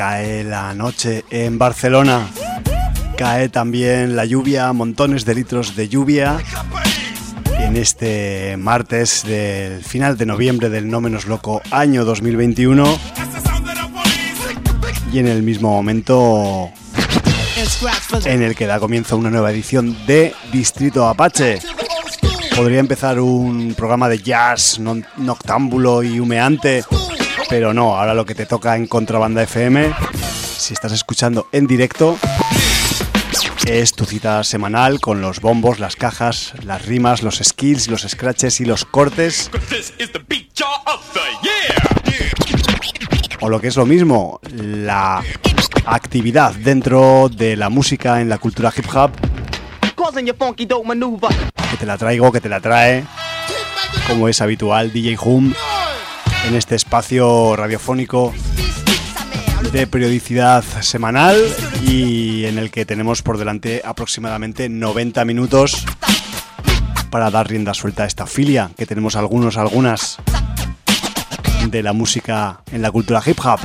cae la noche en Barcelona. Cae también la lluvia, montones de litros de lluvia. En este martes del final de noviembre del No Menos Loco año 2021. Y en el mismo momento en el que da comienzo una nueva edición de Distrito Apache. Podría empezar un programa de jazz noctámbulo y humeante, pero no, ahora lo que te toca en Contrabanda FM, si estás escuchando en directo, es tu cita semanal con los bombos, las cajas, las rimas, los skills, los scratches y los cortes. O lo que es lo mismo, la actividad dentro de la música en la cultura hip hop. Que te la traigo, que te la trae, como es habitual, DJ Hum, en este espacio radiofónico de periodicidad semanal y en el que tenemos por delante aproximadamente 90 minutos para dar rienda suelta a esta filia que tenemos algunas de la música en la cultura hip hop.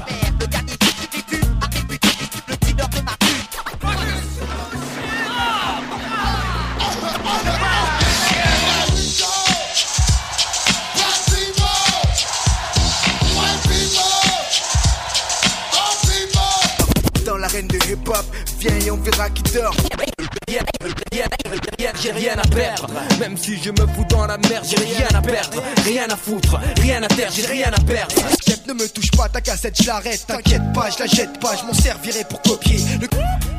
De hip-hop, viens et on verra qui dort. J'ai rien à perdre, même si je me fous dans la merde, j'ai rien à perdre, rien à foutre, rien à terre, j'ai rien à perdre. Ne me touche pas, ta cassette, je l'arrête, t'inquiète pas, je la jette pas, je m'en servirai pour copier le...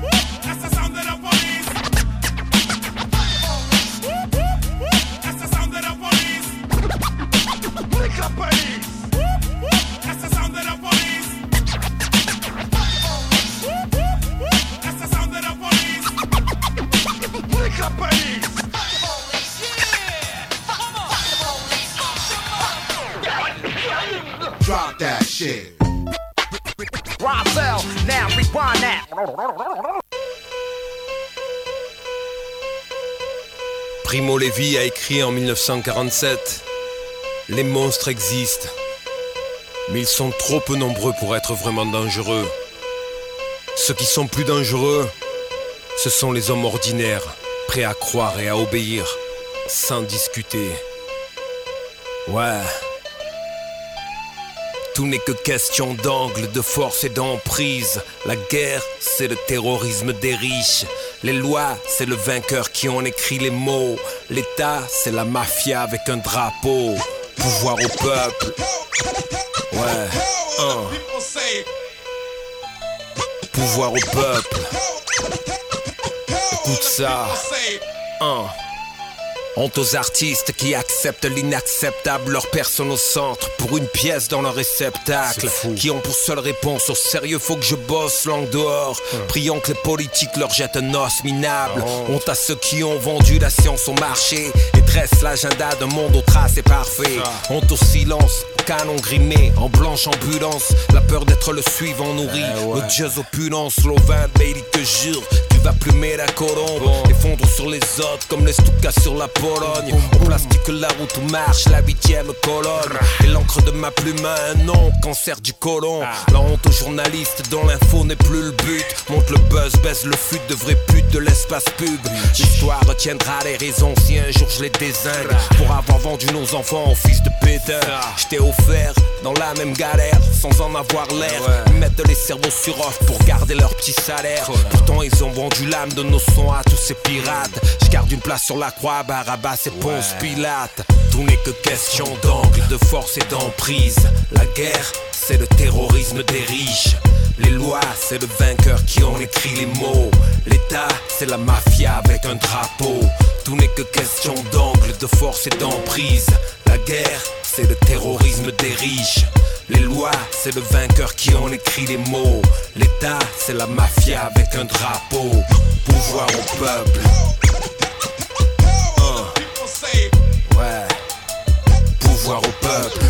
Drop that shit. Now rewind that. Primo Levi a écrit en 1947 « Les monstres existent, mais ils sont trop peu nombreux pour être vraiment dangereux. Ceux qui sont plus dangereux, ce sont les hommes ordinaires, prêts à croire et à obéir, sans discuter. » Ouais. Tout n'est que question d'angle, de force et d'emprise. La guerre, c'est le terrorisme des riches. Les lois, c'est le vainqueur qui en écrit les mots. L'État, c'est la mafia avec un drapeau. Pouvoir au peuple. Ouais, pouvoir au peuple. Écoute ça. Honte aux artistes qui acceptent l'inacceptable, leur personne au centre pour une pièce dans leur réceptacle, qui ont pour seule réponse au sérieux faut que je bosse langue dehors, priant que les politiques leur jettent un os minable. Honte à ceux qui ont vendu la science au marché et dressent l'agenda d'un monde aux tracés parfait. Honte au silence, canon grimé, en blanche ambulance, la peur d'être le suivant nourri, odieuse opulence, slovin, baby te jure, tu vas plumer la colombe, effondre sur les autres comme les Stuka sur la Pologne. On plastique la route où marche la 8e colonne, et l'encre de ma plume a un nom, cancer du côlon. La honte aux journalistes dont l'info n'est plus le but, monte le buzz, baisse le fut de vraies putes de l'espace pub. L'histoire retiendra les raisons si un jour je les dézingue, pour avoir vendu nos enfants aux fils de pétard. J't'ai offert dans la même galère, sans en avoir l'air, mettre les cerveaux sur off pour garder leur petit salaire. Pourtant ils ont vendu l'âme de nos sons à tous ces pirates. Je garde une place sur la croix, Barabbas et Ponce Pilate. Tout n'est que question d'angle, de force et d'emprise. La guerre, c'est le terrorisme des riches. Les lois, c'est le vainqueur qui en écrit les mots. L'État, c'est la mafia avec un drapeau. Tout n'est que question d'angle, de force et d'emprise. La guerre, c'est le terrorisme des riches. Les lois, c'est le vainqueur qui en écrit les mots. L'État, c'est la mafia avec un drapeau. Pouvoir au peuple. Ouais. Pouvoir au peuple.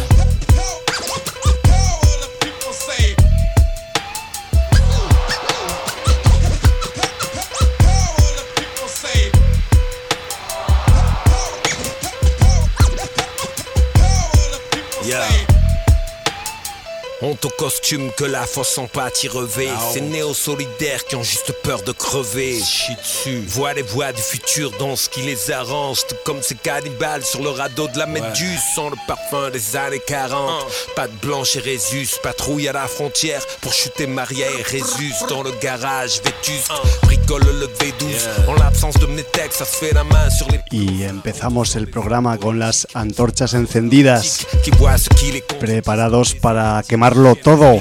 ont au costume que la fosse en pâte y revêt. Ces néo-solidaires qui ont juste peur de crever. Voient les voix du futur dans ce qui les arrange. Tout comme ces cannibales sur le radeau de la Méduse. Sans le parfum des années 40. Pas de Blanche et Résus. Patrouille à la frontière pour chuter Maria et Résus. Dans le garage vétuste, bricole le V12. En l'absence de Mnetek, ça se fait la main sur les... Y empezamos el programa con las antorchas encendidas, preparados para quemarlo todo.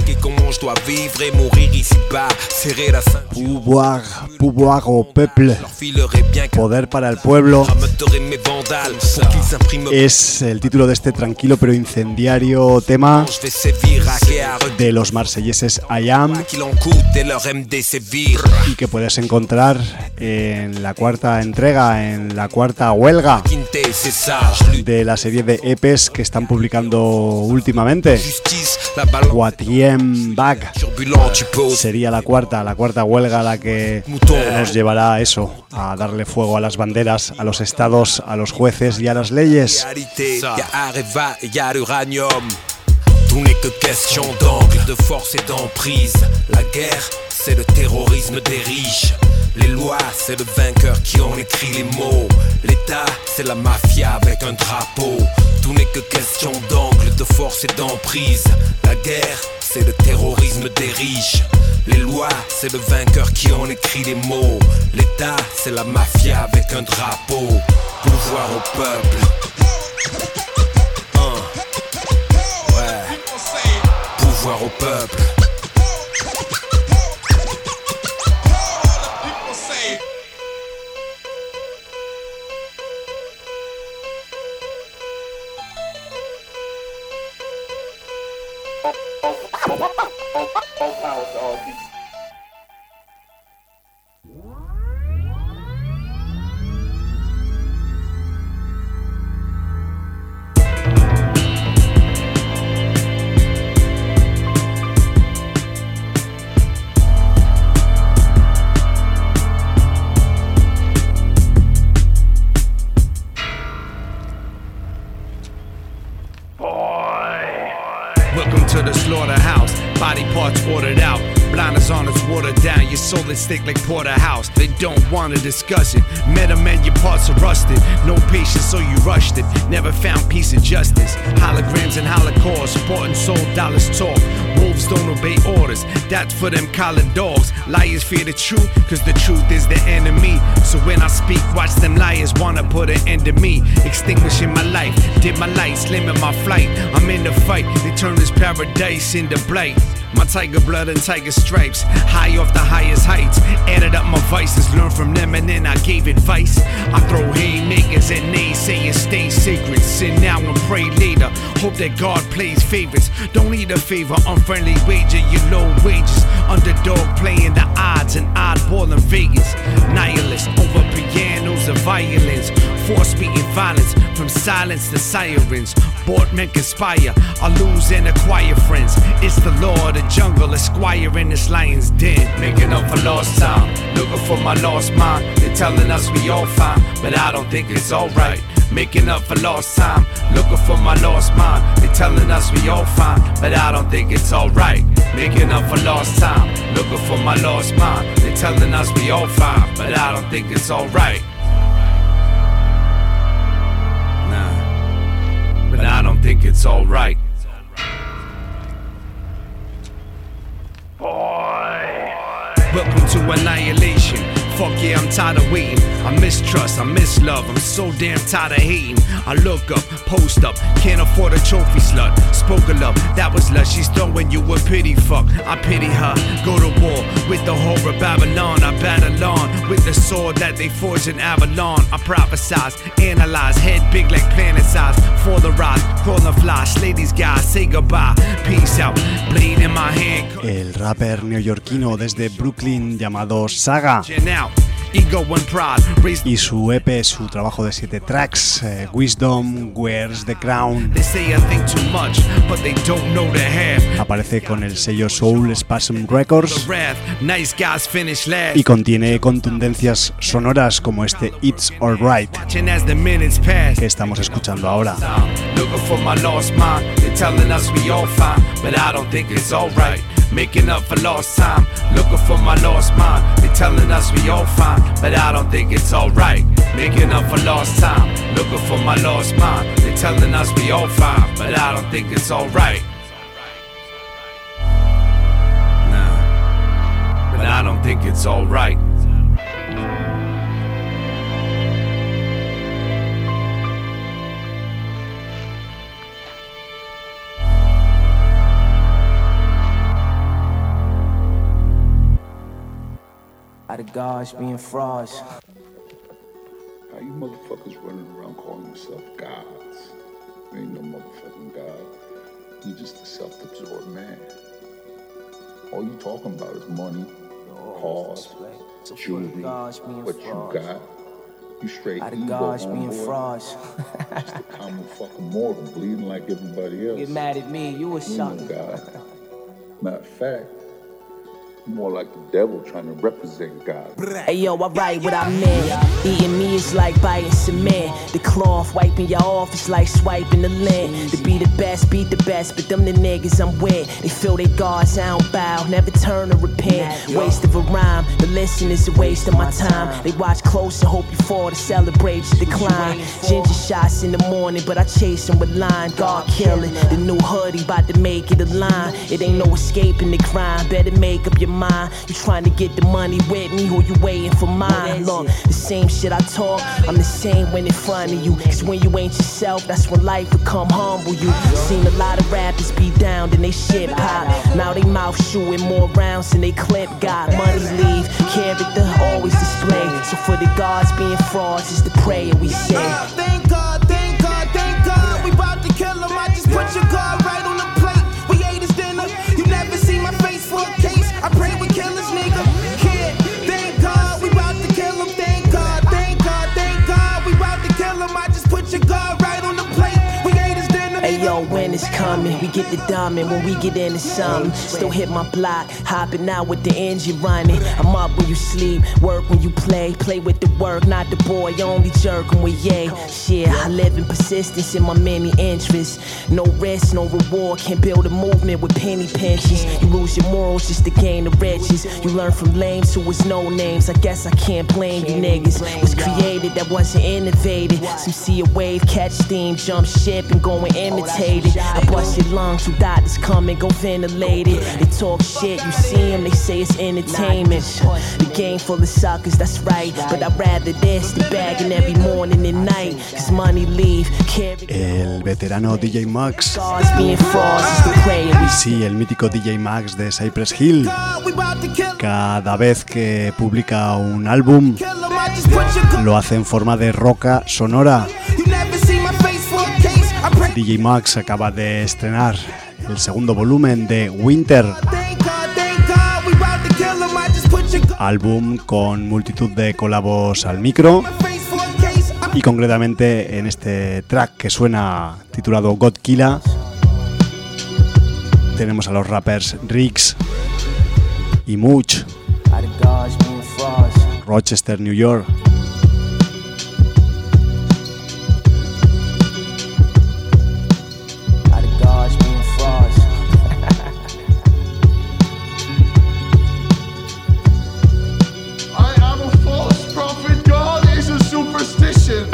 Pouvoir au peuple, poder para el pueblo, es el título de este tranquilo pero incendiario tema de los marselleses I Am, y que puedes encontrar en la cuarta entrega, en la cuarta huelga de la serie de EPs que están publicando últimamente. Quatrième Vague sería la cuarta huelga, la que nos llevará a eso, a darle fuego a las banderas, a los estados, a los jueces y a las leyes. Tout n'est que question d'angle, de force et d'emprise. La guerre, c'est le terrorisme des riches. Les lois, c'est le vainqueur qui en écrit les mots. L'État, c'est la mafia avec un drapeau. Tout n'est que question d'angle, de force et d'emprise. La guerre, c'est le terrorisme des riches. Les lois, c'est le vainqueur qui en écrit les mots. L'État, c'est la mafia avec un drapeau. Pouvoir au peuple. Pouvoir au peuple. Soul is thick like porterhouse. They don't wanna discuss it. Met a man, your parts are rusted. No patience, so you rushed it. Never found peace and justice. Holograms and holocaust. Bought and sold, dollars talk. Wolves don't obey orders. That's for them collared dogs. Liars fear the truth, cause the truth is the enemy. So when I speak, watch them liars wanna put an end to me. Extinguishing my life, dim my lights, limit my flight. I'm in the fight, they turn this paradise into blight. My tiger blood and tiger stripes, high off the highest heights. Added up my vices, learned from them and then I gave advice. I throw haymakers and naysayers, stay sacred. Sin now and pray later, hope that God plays favorites. Don't need a favor, unfriendly wager, you low wages. Underdog playing the odds and oddball in Vegas. Nihilists over pianos and violins. Force beating violence from silence to sirens. Bored men conspire, I lose and acquire friends. It's the law of the jungle, a squire in this lion's den. Making up for lost time, looking for my lost mind. They're telling us we all fine, but I don't think it's alright. Making up for lost time, looking for my lost mind. They're telling us we all fine, but I don't think it's alright. Making up for lost time, looking for my lost mind. They're telling us we all fine, but I don't think it's alright. But I don't think it's alright. Welcome to annihilation. Fuck yeah, I'm tired of waiting. I mistrust, I miss love, I'm so damn tired of hating. I look up, post up, can't afford a trophy slut. Spoke of love, that was lust, she's throwing you a pity fuck. I pity her, go to war with the horror of Babylon. I battle on with the sword that they forged in Avalon. I prophesize, analyze, head big like planet size. For the rise, call the fly, slay these guys, say goodbye, peace out, blade in my hand. El rapper neoyorquino desde Brooklyn llamado Saga ego and pride. Y su EP, su trabajo de 7 tracks, Wisdom, Where's the Crown, They say I think too much, but they don't know the half. aparece con el sello Soul Spasm Records The wrath, nice guys finish last. y contiene contundencias sonoras como este It's Alright Watching as the minutes pass. que estamos escuchando ahora. Looking for my lost mind. They're telling us we all fine, but I don't think it's alright. Making up for lost time. Looking for my lost mind. They're telling us we all fine, but I don't think it's alright. Making up for lost time. Looking for my lost mind. They're telling us we all fine, but I don't think it's alright. Nah, but I don't think it's alright. Out of gosh being frauds. How you motherfuckers running around calling yourself gods? You ain't no motherfucking god. You just a self-absorbed man. All you talking about is money, cars, jewelry, what you got. You straight Out of ego gosh on being board. frauds. Just a common fucking mortal bleeding like everybody else. Get mad at me, you a You know sucker. God. Matter of fact, more like the devil trying to represent God. Hey yo, I write what I meant. Eating me is like biting cement. The cloth wiping you off is like swiping the lint. To be the best, beat the best, but them the niggas I'm with. They feel they gods, I don't bow, never turn or repent. Waste of a rhyme, the listen is a waste of my time. They watch close and hope you fall to celebrate your decline. Ginger shots in the morning, but I chase them with line. God killing, the new hoodie about to make it a line. It ain't no escaping the crime, better make up your mind. You trying to get the money with me or you waiting for mine? Look, the same shit I talk, I'm the same when in front of you. Cause when you ain't yourself, that's when life will come humble you. Seen a lot of rappers be down and they shit pop. Now they mouth shooting more rounds than they clip got. Money leave, character always display. So for the gods being frauds is the prayer we say. Thank God, thank God, thank God. We about to kill him. I just put your God right on the plate. We ate his dinner. You never see my face for a case. I pray we kill this nigga. Kid, thank God. We about to kill him. Thank God, thank God, thank God. We about to kill him. I just put your God right on the plate. We ate his dinner. Hey yo, when it's coming, we get the diamond when we get into something. Still hit my block, hopping out with the engine running. I'm up when you sleep, work when you play. Play with the work, not the boy, only jerking with yay. Shit, I live in persistence in my many interests. No risk, no reward, can't build a movement with penny pinches. You lose your morals just to gain the riches. You learn from lames who was no names. I guess I can't blame you niggas. Was created, that wasn't innovated. Some see a wave, catch steam, jump ship and go and imitate it. I bust your lungs, two doctors come and go ventilate it. They talk shit, you see them, they say it's entertainment. The game full of suckers, that's right. But I'd rather this than bagging every morning and night. Cause money leave, carry El veterano DJ Max, gods being frauds is the prayer we see. sí, el mítico DJ Max de Cypress Hill, We about to kill him. cada vez que publica un álbum Kill him. I just put your God. lo hace en forma de roca sonora. You never see my face for a case. I pray. DJ Max acaba de estrenar el segundo volumen de Winter, Thank God, thank God. We about to kill him. I just put your God. álbum con multitud de colabos al micro My face for a case. I y concretamente en este track que suena titulado God Killa tenemos a los rappers Riggs y Much, Out of gods being frauds. Rochester, New York. Out of gods being frauds. I am a false prophet. God is a superstition.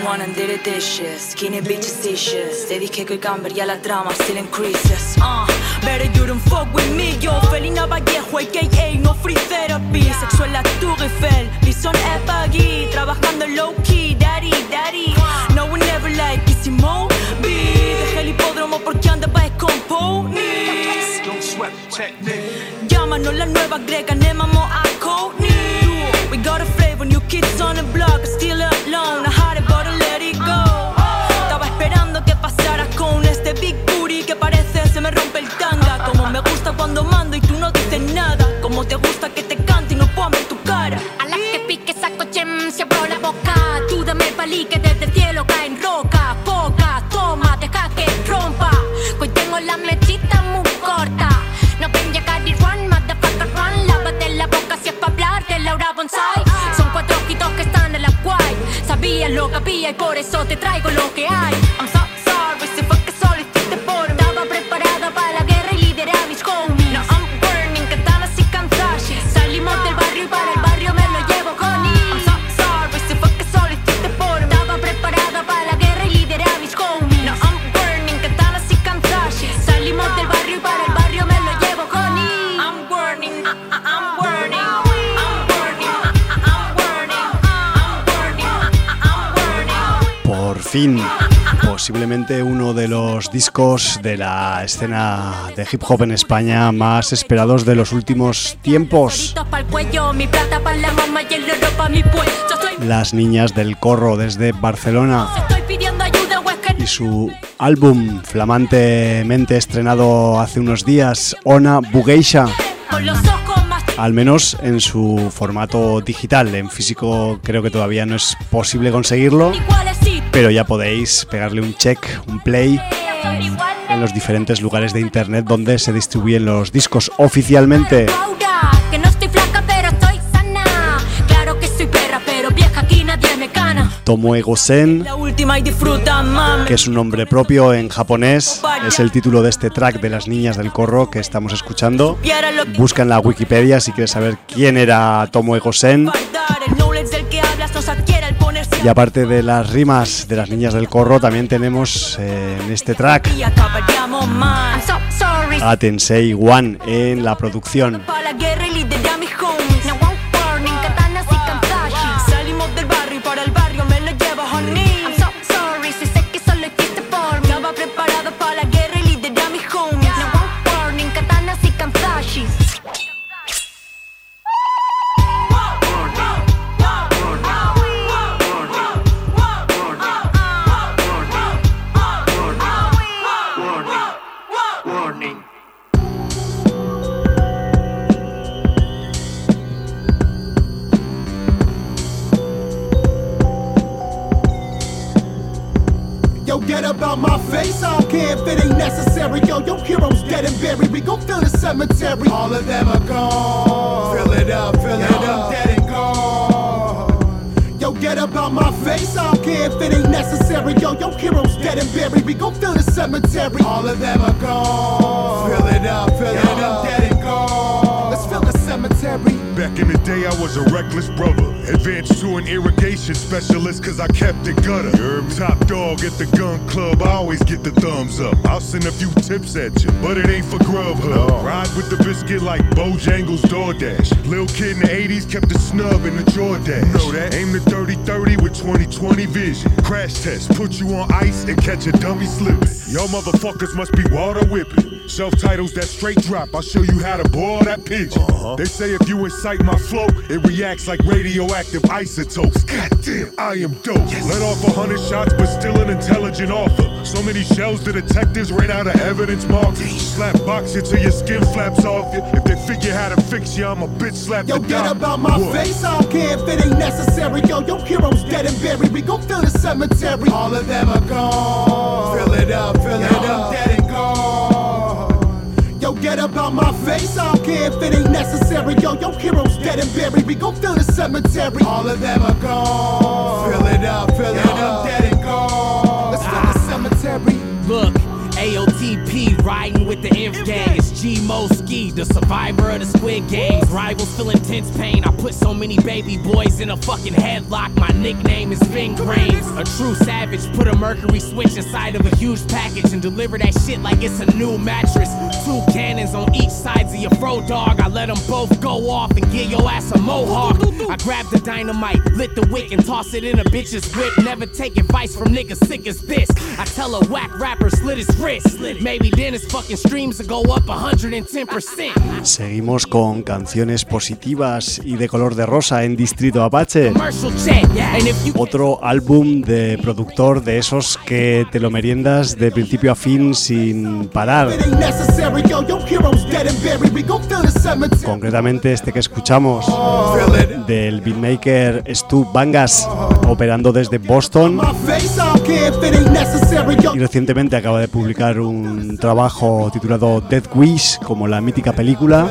someone and did the dishes. Skinny bitches issues. Steady kick il camber, la trama still increases. Better you don't fuck with me, yo. Felina Vallejo, a.k.a. no free therapy. Sexual la Tour Eiffel, Bison Epagui. Trabajando low key, daddy. No one never like Kissy Mo. Deja el hipódromo porque anda pa' Componies. Don't sweat the technique. Llámanos la nueva greca, nemamo a Coney. We got a flavor, new kids on the block, still alone. I had it, but I let it go. Estaba esperando que pasaras con este big booty que parece se me rompe el tanga. Como me gusta cuando mando y tú no dices nada. Como te gusta que te cante y no puedo ver tu cara. A la que pique saco chem, se abrió la boca. Tú dame el palí que desde el cielo cae en roca. Poca, toma, deja que rompa. Hoy tengo la mechita muy corta. No ven llegar y run, motherfucker run. Lávate la boca si es pa' hablar de Laura Bonsai. Son 4 ojitos que están en la guay. Sabías lo que había y por eso te traigo lo que hay. I'm so sorry si fue que solo hiciste por mí. Estaba preparada para la guerra y lideré a mis homies. Now I'm burning, katanas y kanzashi. Salimos del barrio y para el barrio me lo llevo con I'm so sorry si fue que solo hiciste por mí. Estaba preparada para la guerra y lideré a mis homies. Now I'm burning, katanas y kanzashi. Salimos del barrio y para el barrio me lo llevo con I'm burning, I'm burning. Por fin, posiblemente uno de los discos de la escena de hip hop en España más esperados de los últimos tiempos. Las Niñas del Corro desde Barcelona y su álbum flamantemente estrenado hace unos días, Ona Bugeisha. Al menos en su formato digital. En físico creo que todavía no es posible conseguirlo, pero ya podéis pegarle un check, un play en los diferentes lugares de internet donde se distribuyen los discos oficialmente. Tomoe Gosen, que es un nombre propio en japonés, es el título de este track de Las Niñas del Corro que estamos escuchando. Busca en la Wikipedia si quieres saber quién era Tomoe Gosen. Y aparte de las rimas de Las Niñas del Corro, también tenemos en este track a Tensei One en la producción. About my face, I don't care if it ain't necessary. Yo, your heroes dead and buried. We gon' fill the cemetery. All of them are gone. Fill it up, dead and gone. Yo, get about my face, I don't care if it ain't necessary. Yo, your heroes dead and buried. We gon' fill the cemetery. All of them are gone. Fill it up, dead and gone. Let's fill the cemetery. Back in the day, I was a reckless brother. Advanced to an irrigation specialist, cause I kept it gutter. Top dog at the gun club, I always get the thumbs up. I'll send a few tips at you, but it ain't for Grubhub. Ride with the biscuit like Bojangles DoorDash. Lil kid in the 80s kept the snub in the Jordache. Know that? Aim the 30-30 with 20/20 vision. Crash test, put you on ice and catch a dummy slipping. Y'all motherfuckers must be water whipping. Self-titles that straight drop, I'll show you how to boil that pigeon. They say if you incite my flow, it reacts like radioactive isotopes. Goddamn, I am dope. Let off 100 shots, but still an intelligent author. So many shells the detectives ran out of evidence marks. Slap box you till your skin flaps off you. If they figure how to fix you, I'm a bitch slap Yo, the get dog. about my face, I don't care if it ain't necessary. Yo, your heroes dead and buried. We gon' fill the cemetery. All of them are gone. Fill it up, dead and gone. Yo, get about my face, I don't care if it ain't necessary. Yo, your heroes dead and buried. We gon' fill the cemetery. All of them are gone. Fill it up, dead and gone. Let's fill the cemetery. Look, AOTP, riding with the Inf gang. It's G-Mo Ski, the survivor of the Squid Games. Rivals feel intense pain. I put so many baby boys in a fucking headlock. My nickname is Vin Cranes. A true savage, put a Mercury switch inside of a huge package and deliver that shit like it's a new mattress. 2 cannons on each sides of your fro dog. I let them both go off and give your ass a mohawk. I grab the dynamite, lit the wick and toss it in a bitch's whip. Never take advice from niggas sick as this. I tell a whack rapper slit his wrist. Maybe then his fucking streams will go up 110%. Seguimos con canciones positivas y de color de rosa en Distrito Apache. Otro álbum de productor de esos que te lo meriendas de principio a fin sin parar. Concretamente este que escuchamos del beatmaker Stu Bangas, operando desde Boston, y recientemente acaba de publicar un trabajo titulado Dead Wish, como la mítica película,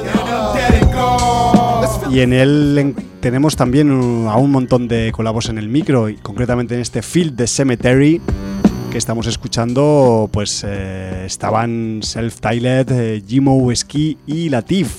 y en él tenemos también a un montón de colabos en el micro, y concretamente en este Field the Cemetery que estamos escuchando, pues estaban Self-Titled, G-Mo Ski y Latif.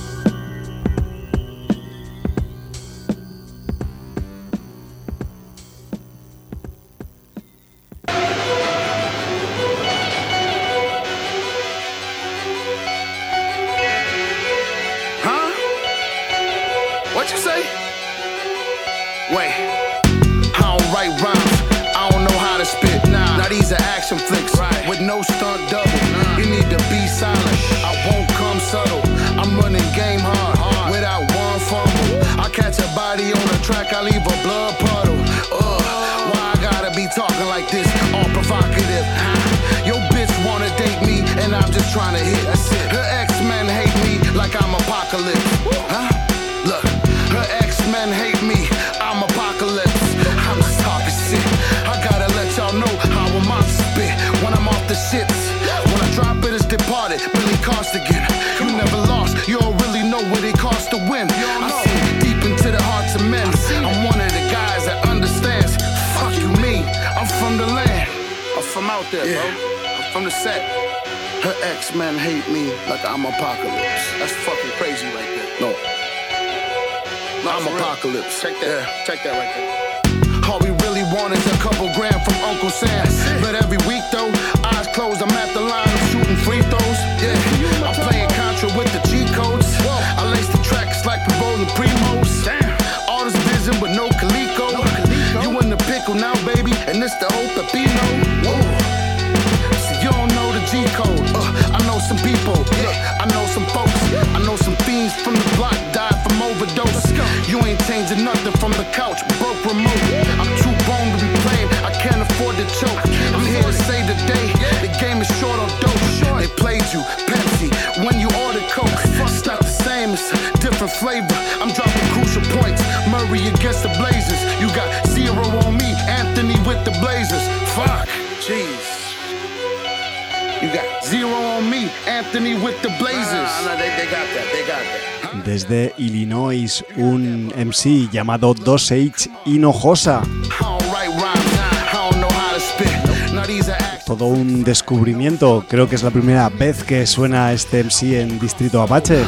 Men hate me like I'm Apocalypse. That's fucking crazy right there. No, I'm Apocalypse. Check that. Yeah. Check that right there. All we really want is a couple grand from Uncle Sam. But every week though, eyes closed, I'm at the line, I'm shooting free throws. Yeah, I'm playing Contra with the G codes. I lace the tracks like we're rolling Primos. All this vision but no Calico. You in the pickle now, baby, and it's the old Pepino. See, you don't know the G code. I know some people, yeah, I know some folks. I know some fiends from the block died from overdose. You ain't changing nothing from the couch, broke remote. I'm too grown to be playing, I can't afford to choke. I'm here to say today, the game is short on dope. They played you, Pepsi, when you ordered Coke. It's not the same, it's a different flavor. I'm dropping crucial points, Murray against the Blazers. You got 0 on me, Anthony with the Blazers. Fuck, jeez. You got 0 on me, Anthony with the Blazers. No, they got that. Desde Illinois, un MC llamado Dosage Hinojosa. Todo un descubrimiento, creo que es la primera vez que suena este MC en Distrito Apache.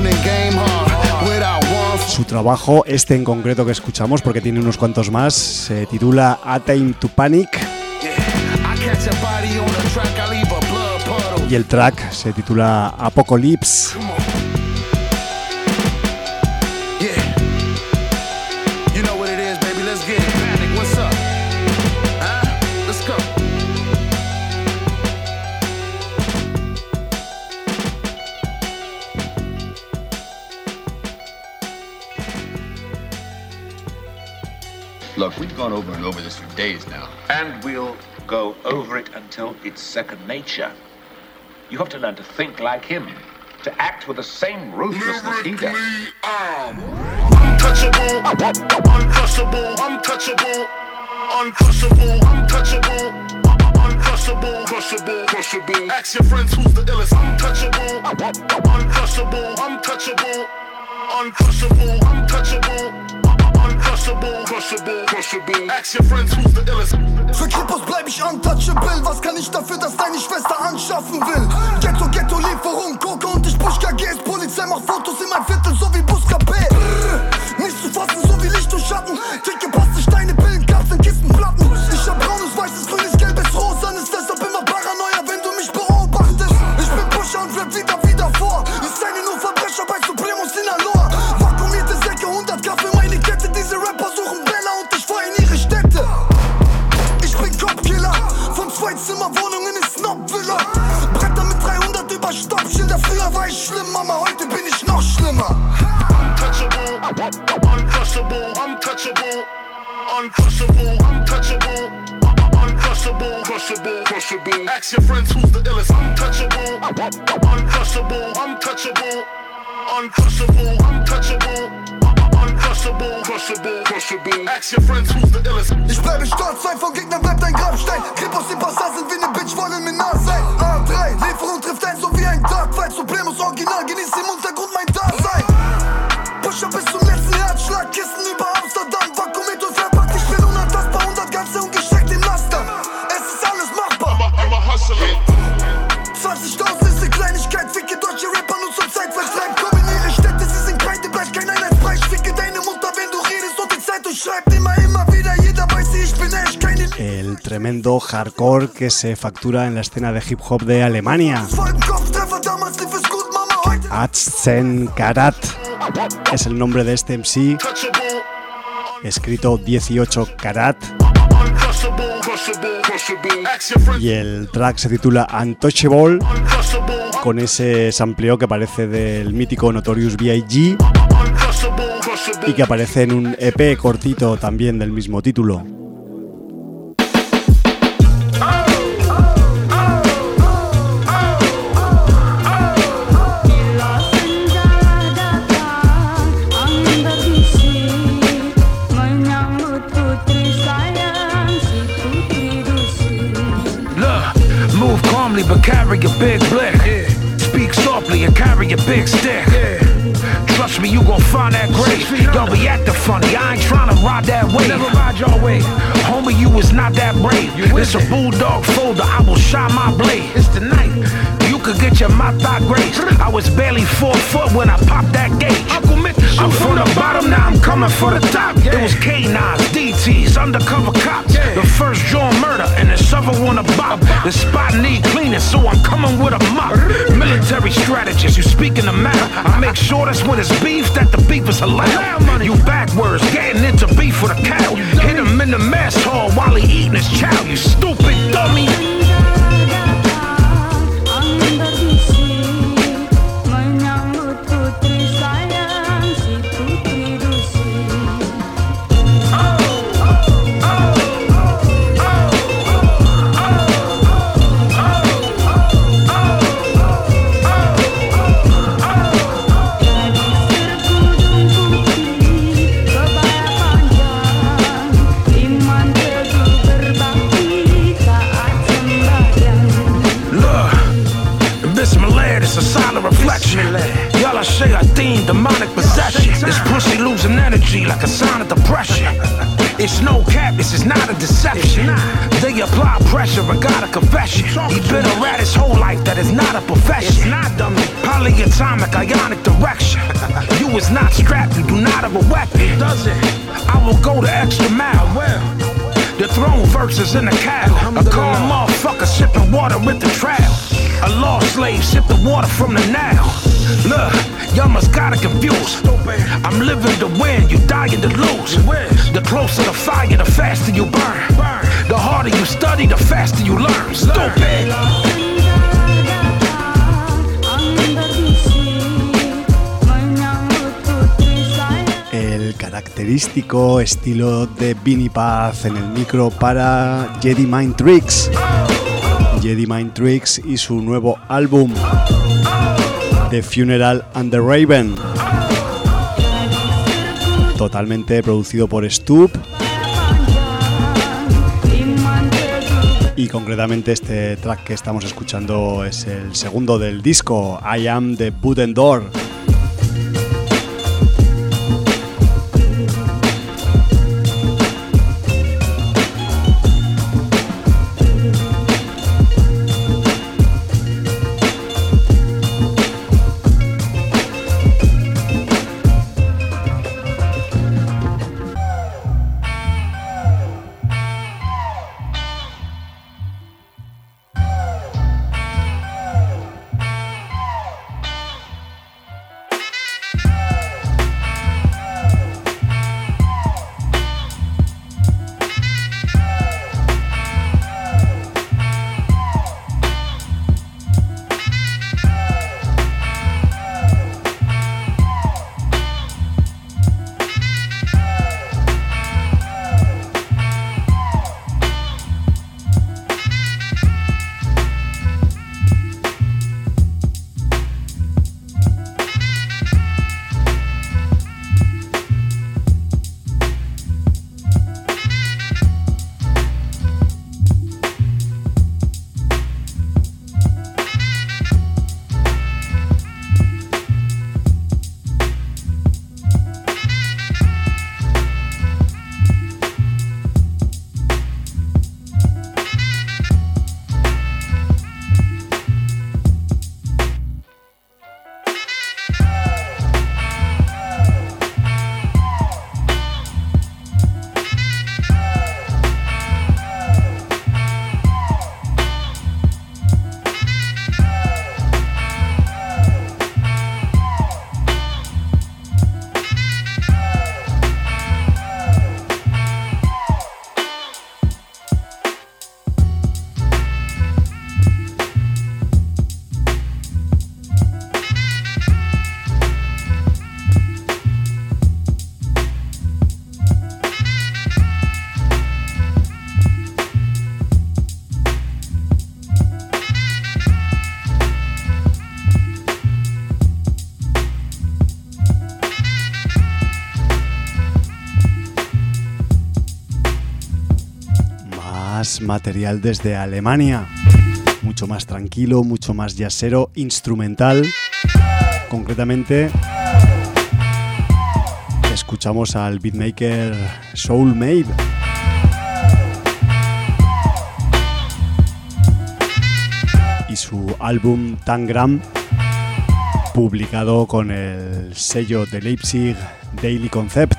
Su trabajo, este en concreto que escuchamos, porque tiene unos cuantos más, se titula A Time to Panic. Y el track se titula Apocalypse. Look, we've gone over and over this for days now. And we'll go over it until it's second nature. You have to learn to think like him, to act with the same ruthlessness he does. Untouchable, uncrushable, untouchable, uncrushable, untouchable, uncrushable, crushable, crushable. Ask your friends who's the illest. Untouchable, uncrushable, untouchable, uncrushable, untouchable, uncrushable, crushable, crushable. crushable. Ask your friends who's the illest. Für Krippos bleib ich untouchable. Was kann ich dafür, dass deine Schwester anschaffen will? Ghetto-Lieferung, Coca und ich push KGs. Polizei macht Fotos in mein Viertel, so wie Buscapé. Nicht zu fassen, so wie Licht und Schatten. Dicke Paste, Steine, Pillen, Kapseln, Kisten, Platten. Ich hab braunes, weißes, grünes, gelbes, rosa. Ist deshalb immer Paranoia, wenn du mich beobachtest. Ich bin Pusher und rap wieder vor. Ich seine nur Verbrecher bei Supremos in Aloha. Vakuumierte Säcke, 100 Kaffee, meine Kette. Diese Rapper suchen Bella und ich fahr in ihre Städte. Ich bin Cop-Killer, von Zweizimmerwohnungen in Snob-Villa. Bretter mit 300 über Stoppschilder. Früher war ich schlimm, aber heute bin ich noch schlimmer. Untouchable, uncrushable, untouchable, uncrushable, untouchable, uncrushable, crushable. Ask your friends who's the illest. Untouchable, uncrushable, untouchable, uncrushable, untouchable, uncrushable, crushable. Ask your friends who's the illest. Ich bleibe stolz, zwei von Gegnern bleibt ein Grabstein. Krippos im Passar sind wie ne Bitch, wollen mir nah sein. A3, Lieferung trifft ein so wie ein Darkfight. Supremos Original, genießt im Untergrund mein Dasein. Pusher bis zum letzten Herzschlag, Kisten über Amsterdam. Vakuumiert und verpackt, ich bin unantastbar. 100 ganze und gestreckt im Laster. Es ist alles machbar. I'm a hustler. 20.000 ist ne Kleinigkeit. Ficke deutsche Rapper nur zum Zeitvertreib. Komm in ihre Städte, sie sind keine Bleich, kein Einheitspreis. Ficke deine Mutter, wenn du redest und die Zeit durchschreibt. Immer wieder, jeder weiß, ich bin echt keine... El tremendo hardcore que se factura en la escena de hip hop de Alemania. Atzen Karat es el nombre de este MC, escrito 18 Karat, y el track se titula Untouchable, con ese sampleo que parece del mítico Notorious B.I.G. y que aparece en un EP cortito también del mismo título. But carry a big blick. Speak softly and carry a big stick. Trust me, you gon' find that great. Y'all be acting funny, I ain't tryna ride that way. Never ride your way. Homie, you was not that brave. It's a bulldog folder, I will shine my blade. It's the night. You could get your mouth out great. I was barely 4 foot when I popped that gauge. I'm from the bottom, now I'm coming for the top. It was K9s, DTs, undercover cops. The first joint murder and the other one a bop. The spot need cleaning, so I'm coming with a mop. Military strategist, you speaking the matter. I make sure that's when it's beef, that the beef is allowed. You backwards, getting into beef with a cow. Hit him in the mess hall while he eating his chow. You stupid dummy. It's a silent reflection. Y'all are shayateen, demonic possession. This pussy losing energy like a sign of depression. It's no cap, this is not a deception. They apply pressure and got a confession. He been a rat his whole life, that is not a profession. Polyatomic, ionic direction. You is not strapped, you do not have a weapon. Does it? I will go the extra mile. The throne versus in the cow. A calm motherfucker sipping water with the trowel. A lost slave sip the water from the Nile. Look, y'all must got it confused. I'm living to win, you dying to lose. The closer the fire, the faster you burn. The harder you study, the faster you learn. Stupid. El característico estilo de Vinnie Paz en el micro para Jedi Mind Tricks. Jedi Mind Tricks y su nuevo álbum The Funeral and the Raven, totalmente producido por Stoop, y concretamente este track que estamos escuchando es el segundo del disco, I Am the Wooden Door. más material desde Alemania. Mucho más tranquilo, mucho más jazzero, instrumental. Concretamente, escuchamos al beatmaker Soulmade. Y su álbum Tangram, publicado con el sello de Leipzig Daily Concept.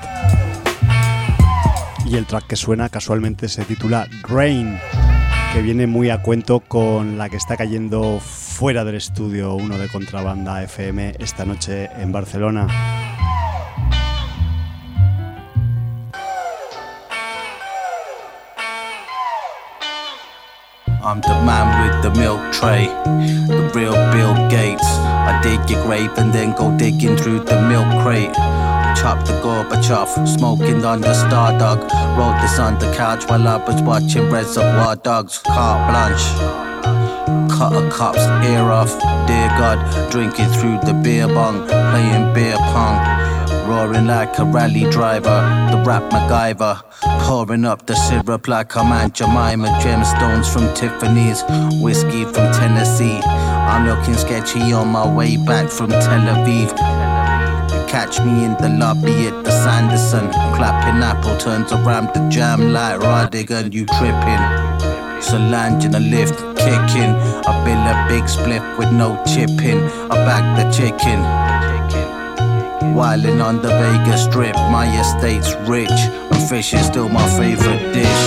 Y el track que suena casualmente se titula Rain, que viene muy a cuento con la que está cayendo fuera del estudio 1 de Contrabanda FM esta noche en Barcelona. I'm the man with the milk tray, the real Bill Gates. I dig your grave and then go digging through the milk crate. Chop the Gorbachev, smoking on the Stardog. Wrote this on the couch while I was watching Reservoir Dogs. Carte blanche, cut a cop's ear off. Dear God, drinking through the beer bong, playing beer pong. Roaring like a rally driver, the rap MacGyver. Pouring up the syrup like I'm Aunt Jemima. Gemstones from Tiffany's, whiskey from Tennessee. I'm looking sketchy on my way back from Tel Aviv. Catch me in the lobby at the Sanderson. Clapping apple turns around the jam like Rodigan, you tripping. Solange in a lift, kicking. I bill a big spliff with no chipping. I back the chicken. Wildin' on the Vegas Strip, my estate's rich, and fish is still my favorite dish.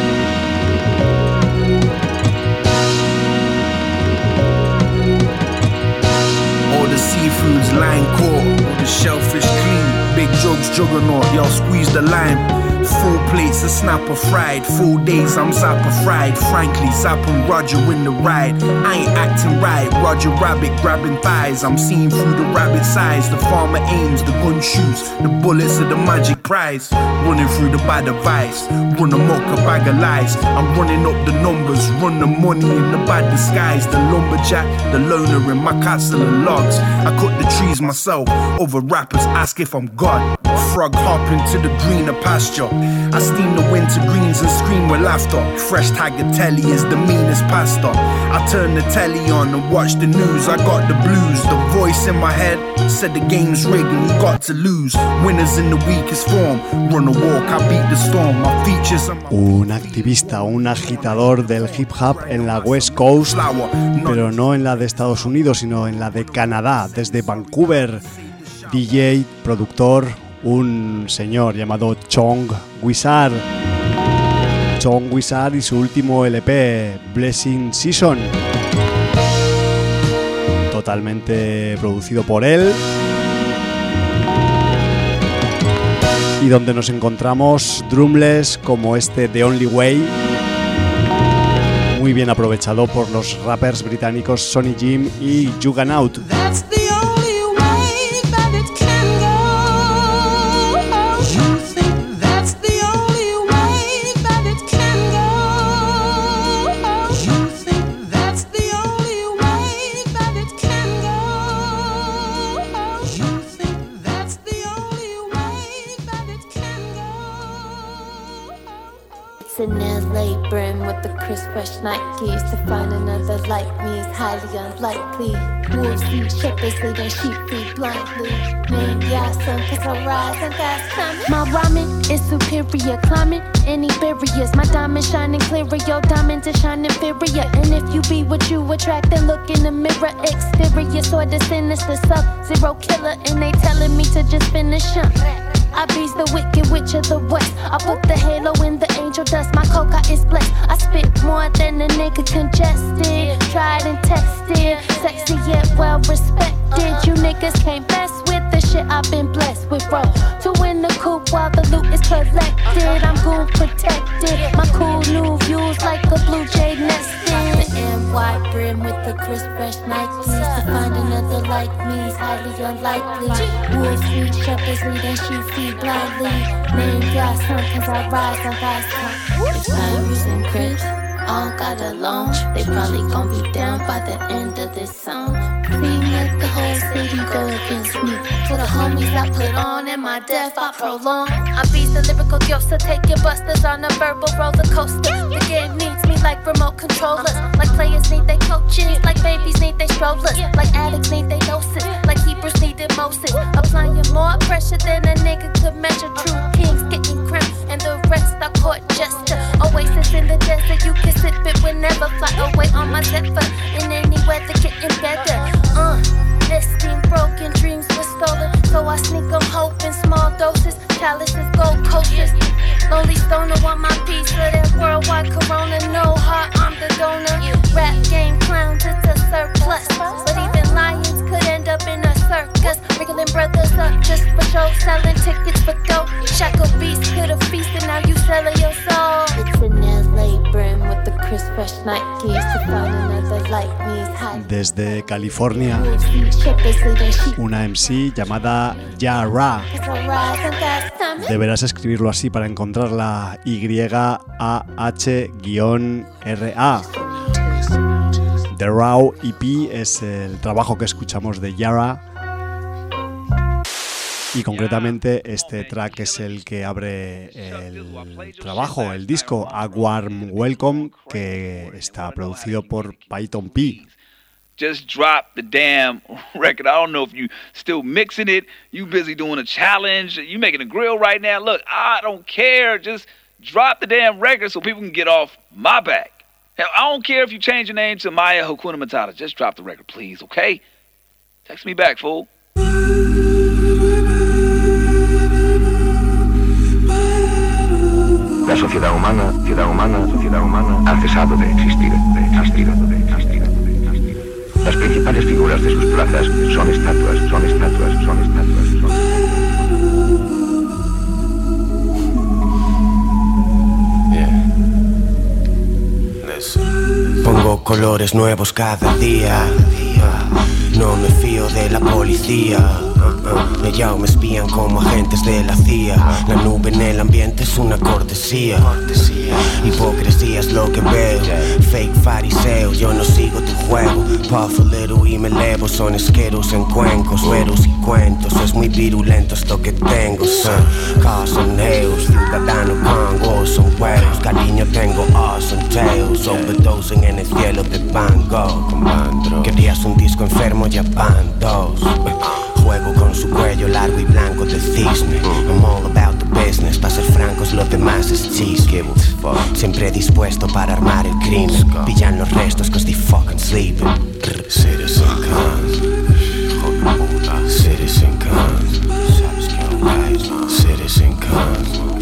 All the seafood's line caught, all the shellfish clean. Big jugs juggernaut, y'all squeeze the lime. Full plates of snapper fried, full days I'm zapper fried. Frankly, Zapp and Roger in the ride. I ain't acting right, Roger Rabbit grabbing thighs. I'm seeing through the rabbit's eyes. The farmer aims, the gun shoots, the bullets are the magic prize. Running through the bad advice, run amok a bag of lies. I'm running up the numbers, run the money in the bad disguise. The lumberjack, the loner in my castle of logs. I cut the trees myself, other rappers ask if I'm God. Frog hopping to the greener pasture. I steam the winter greens and scream with laughter. Fresh tagliatelle is the meanest pasta. I turn the telly on and watch the news. I got the blues, the voice in my head said the game's rigged and you got to lose. Winners in the weakest form. Run a walk, I beat the storm. My features are un activista, un agitador del hip hop en la West Coast, pero no en la de Estados Unidos, sino en la de Canadá, desde Vancouver. DJ, productor, un señor llamado Chong Wizard. Chong Wizard y su último LP, Blessing Season, totalmente producido por él, y donde nos encontramos drumless como este The Only Way, muy bien aprovechado por los rappers británicos Sonny Jim y Juggernaut. In LA, brim with the crisp fresh Nikes. To find another like me is highly unlikely. Wolves eat shepherds, leading sheep feed blindly. Name Yasun, cause I rise and God's coming. My rhyming is superior, climbing any barriers. My diamond shining clearer, your diamond is shining inferior. And if you be what you attract, then look in the mirror. Exterior, sort of sinister, sub-zero killer. And they telling me to just finish up. I be's the wicked witch of the west. I put the halo in the angel dust. My coca is blessed. I spit more than a nigga congested. Tried and tested. Sexy yet well respected. You niggas can't mess with the shit I've been blessed with, bro. To win the coupe while the loot is collected. I'm goon protected. My cool new views like a blue jay nested. The NY brim with the crisp fresh Nikes. To find another like me is highly unlikely. Wolves feed shepherds, leading sheep feed blindly. Name Yasun, cause I rise on God's time. If I'm using Crips, I don't gotta launch. They probably gon' be down by the end of this song. Clean up the whole did he go against me? For the homies I put on and my death I prolong. I'm beast, the lyrical diosa, take your busters on a verbal roller coaster. The game needs me like remote controllers, like players need their coaches, like babies need their strollers, like addicts need their doses, like Hebrews needed Moses. Applying more pressure than a nigga could measure. True kings getting crowned and the rest are court jester. Oasis in the desert, you can sip it whenever. Fly away on my zephyr, in any weather getting better. Listing broken dreams were stolen, so I sneak them hope in small doses. Palaces, gold coasters. Lonely stoner want my piece of that worldwide corona. No heart, I'm the donor. Rap game clowns, it's a surplus, but even lions could end up in a circus. Wriggling brothers up just for show, selling tickets for dope. Shackle beast could have feasted, now you selling your soul. It's an LA brand with the crisp fresh Nikes to find another like me. Desde California, una MC llamada Yara. Deberás escribirlo así para encontrar la YAH-RA. The Raw EP es el trabajo que escuchamos de Yara. Y concretamente este track es el que abre el trabajo, el disco A Warm Welcome, que está producido por Python P. Just drop the damn record. I don't know if you still mixing it, you busy doing a challenge, you making a grill right now. Look, I don't care. Just drop the damn record so people can get off my back. Hell, I don't care if you change your name to Maya Hakuna Matata. Just drop the record, please, okay? Text me back, fool. La sociedad humana ha cesado de existir. Las principales figuras de sus plazas son estatuas. Pongo colores nuevos cada día. No me fío de la policía. Ellos me espían como agentes de la CIA. La nube en el ambiente es una cortesía. Hipocresía es lo que veo. Fake fariseo, yo no sigo tu juego. Puff a little y me elevo. Son esqueros en cuencos, veros y cuentos. Es muy virulento esto que tengo. Son casoneos, ciudadano congo. Son huevos, cariño tengo awesome tales. Overdosing en el cielo de Van Gogh. Querías un disco enfermo, ya van dos. Juego con su cuello largo y blanco de cisne. I'm all about the business. Pa' ser francos, lo demás es cheese. Siempre dispuesto para armar el crimen. Pillan los restos cause they fucking sleeping. Citizen Khan. Citizen Khan. Citizen Khan.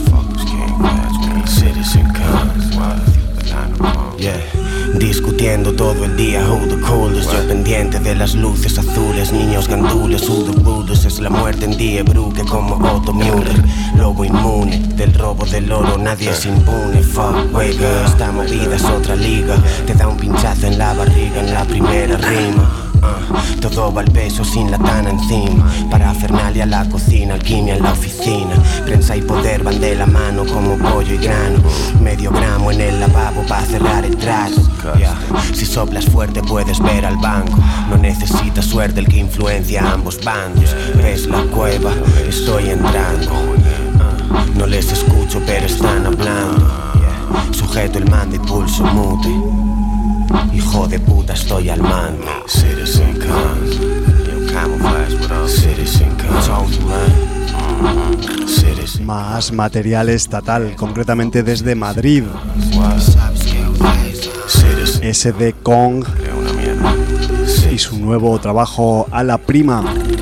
Citizen Khan. Yeah. Discutiendo todo el día, who the coolest. Yo pendiente de las luces azules, niños gandules, who the rudest. Es la muerte en Diebruque como Otto Müller. Lobo inmune, del robo del oro nadie es impune. Fuck, juega, esta movida es otra liga. Te da un pinchazo en la barriga en la primera rima. Todo va al peso sin la tana encima. Parafernalia a la cocina, alquimia en la oficina. Prensa y poder van de la mano como pollo y grano. Medio gramo en el lavabo para cerrar el trago. Si soplas fuerte puedes ver al banco. No necesitas suerte el que influencia a ambos bandos. Ves la cueva, estoy entrando. No les escucho pero están hablando. Sujeto el mando y pulso mute. Hijo de puta, estoy al mando. Citizen Khan. Yo, Camouflage, what up? Citizen Khan. Más material estatal, concretamente desde Madrid. SD Kong y su nuevo trabajo A la Prima,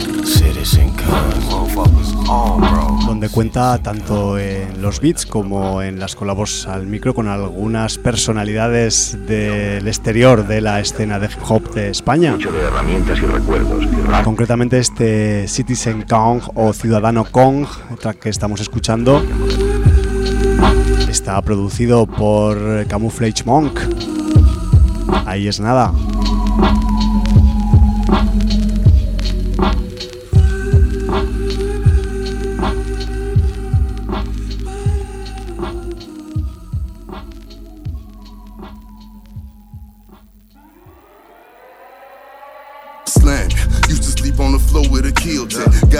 donde cuenta tanto en los beats como en las colabos al micro con algunas personalidades del exterior de la escena de hip hop de España. Concretamente este Citizen Kong o Ciudadano Kong, el track que estamos escuchando, está producido por Camouflage Monk. Ahí es nada.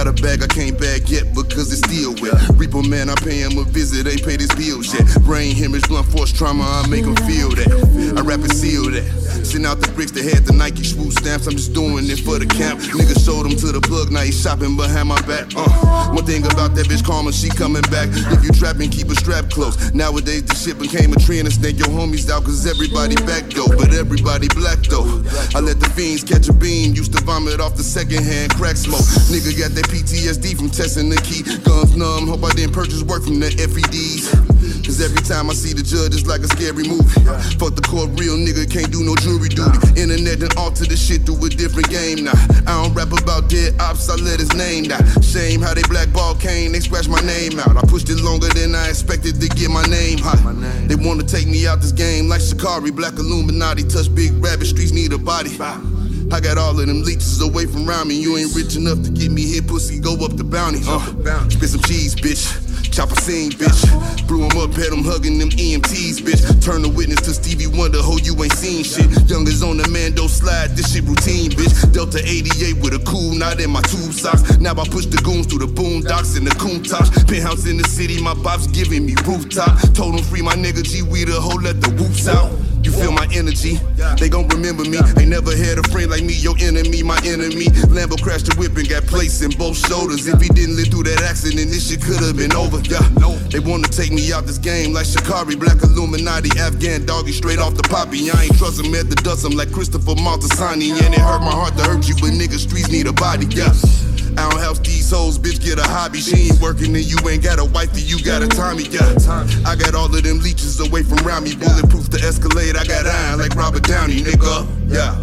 got a bag I can't bag yet because it's still wet. Reaper man, I pay him a visit, they pay his bills yet. Brain hemorrhage, blunt force trauma, I make him feel that. I rap and seal that. Send out the bricks that had the Nike swoop stamps. I'm just doing it for the camp. Nigga showed him to the plug, now he shopping behind my back. One thing about that bitch Karma, she coming back. If you trapping, keep a strap close. Nowadays the shit became a trend and snake your homies out cause everybody back though. But everybody black though. I let the fiends catch a beam. Used to vomit off the secondhand crack smoke. Nigga got that PTSD from testing the key. Guns numb, hope I didn't purchase work from the FEDs. Cause every time I see the judge, it's like a scary movie. Fuck the court, real nigga can't do no jury duty. Internet done alter the shit through a different game now. I don't rap about dead ops, I let his name die. Shame how they blackball Kane, they scratch my name out. I pushed it longer than I expected to get my name hot. They wanna take me out this game like Shikari. Black Illuminati, touch big rabbit, streets need a body. I got all of them leeches away from around me. You ain't rich enough to get me hit, pussy, go up the bounty. Spit some cheese, bitch. Chop a scene, bitch. Blew him up, had him hugging them EMTs, bitch. Turn the witness to Stevie Wonder, ho, you ain't seen shit. Youngers on the Mando slide, this shit routine, bitch. Delta 88 with a cool knot in my tube socks. Now I push the goons through the boondocks and the coon tops. Penthouse in the city, my bops giving me rooftop. Told him free my nigga G, we the hoe, let the whoops out. You feel my energy, they gon' remember me. Ain't never had a friend like me, your enemy, my enemy. Lambo crashed the whip and got placed in both shoulders. If he didn't live through that accident, this shit could've been over, yeah. They wanna take me out this game like Shikari. Black Illuminati, Afghan doggy, straight off the poppy. I ain't trust him at the dust, I'm like Christopher Maltasani. And it hurt my heart to hurt you, but niggas, streets need a body, yeah. I don't help these hoes, bitch, get a hobby. She ain't working and you ain't got a wifey, you got a Tommy, yeah. I got all of them leeches away from around me. Bulletproof to Escalade, I got iron like Robert Downey, nigga, yeah.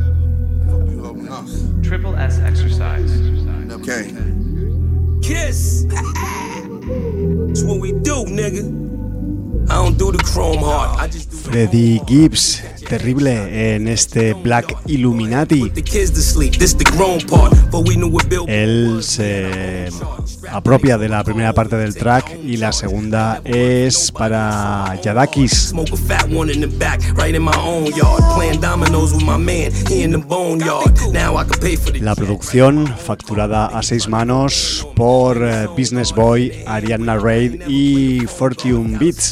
Triple S exercise. Okay. Kiss! That's what we do, nigga. I don't do the chrome heart, I just do Freddie Gibbs, terrible en este Black Illuminati. Él se apropia de la primera parte del track y la segunda es para Yadakis. La producción facturada a 6 manos por Business Boy, Ariana Reid y Fortune Beats.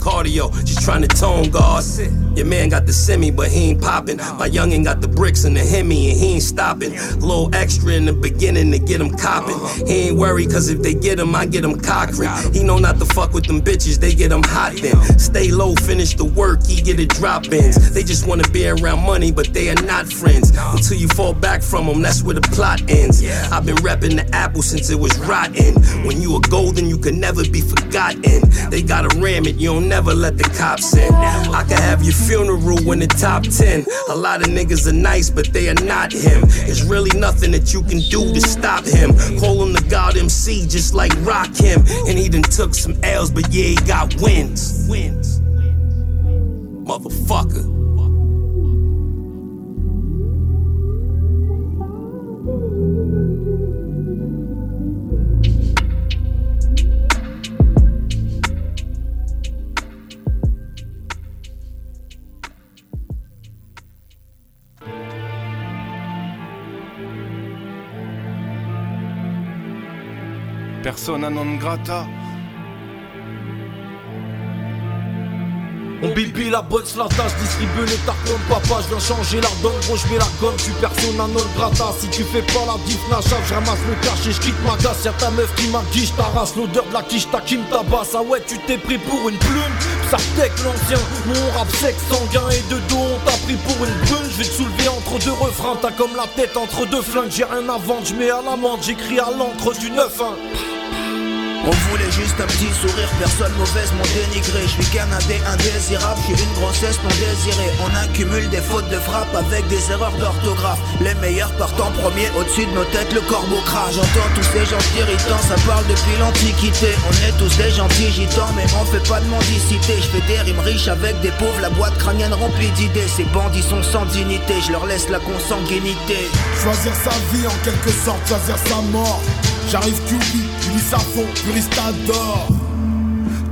Your man got the semi, but he ain't poppin'. My youngin' got the bricks and the Hemi, and he ain't stoppin'. Little extra in the beginning to get him coppin'. He ain't worried, cause if they get him, I get him cockrin'. He know not to fuck with them bitches, they get him hot then. Stay low, finish the work, he get it drop-ins. They just wanna be around money, but they are not friends. Until you fall back from them, that's where the plot ends. I've been reppin' the apple since it was rotten. When you are golden, you can never be forgotten. They gotta ram it, you don't never let the cops in. I can have your funeral in the top 10. A lot of niggas are nice, but they are not him. There's really nothing that you can do to stop him. Call him the God MC, just like Rock him. And he done took some L's, but yeah, he got wins. Motherfucker. Persona non grata. On bilbille la bonne slata, je distribue les tartes comme papa. Je viens changer la donne, gros je mets la gomme. Tu persona non grata, si tu fais pas la diff nacha, je ramasse le cash et je quitte ma gasse. Y'a ta meuf qui m'aguiche, t'arrasse l'odeur de la quiche, ta qui me tabasse. Ah ouais, tu t'es pris pour une plume, ça tech l'ancien. Mon rap sec sanguin et de dos on t'a pris pour une brune. Je vais te soulever entre deux refrains, t'as comme la tête entre deux flingues. J'ai rien à vendre, je mets à l'amende, j'écris à l'encre du 9-1. On voulait juste un petit sourire, personne mauvaise m'ont dénigré. Je suis qu'un indé indésirable, je suis une grossesse non désirée. On accumule des fautes de frappe avec des erreurs d'orthographe. Les meilleurs partent en premier, au-dessus de nos têtes le corbeau crache. J'entends tous ces gens irritants, ça parle depuis l'antiquité. On est tous des gentils gitans, mais on fait pas de mendicité. Je fais des rimes riches avec des pauvres, la boîte crânienne remplie d'idées. Ces bandits sont sans dignité, je leur laisse la consanguinité. Choisir sa vie en quelque sorte, choisir sa mort. J'arrive QB, Ulysse à fond, puriste adore.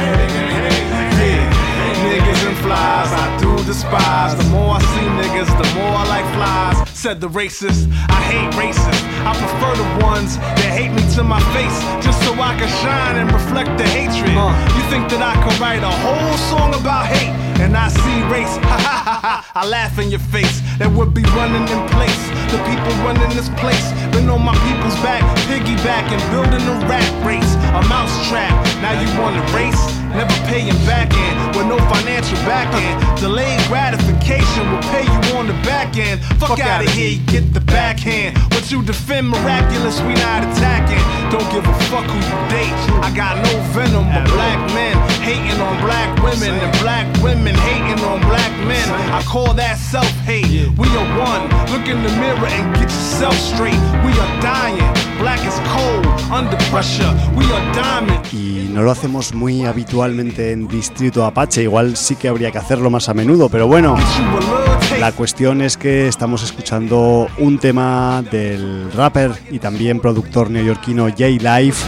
Niggas and flies, I do despise. The more I see niggas, the more I like flies. said the racist. I hate racists. I prefer the ones that hate me to my face, just so I can shine and reflect the hatred. You think that I could write a whole song about hate, and I see race, ha ha ha ha, I laugh in your face. That would be running in place. The people running this place been on my people's back, piggybacking, building a rat race, a mousetrap. Now you want to race? Never paying back in with no financial back end. Delayed gratification will pay you on the back end. Fuck out of here, you get the backhand. What you defend miraculous, we not attacking. Don't give a fuck who you date. I got no venom, but black men hating on black women, and black women hating on black men. I call that self-hate. We are one. Look in the mirror and get yourself straight. We are dying. Black is cold, under pressure. We are diamond. Y no lo hacemos muy habitualmente en Distrito Apache, igual sí que habría que hacerlo más a menudo, pero bueno, la cuestión es que estamos escuchando un tema del rapper y también productor neoyorquino J-Life,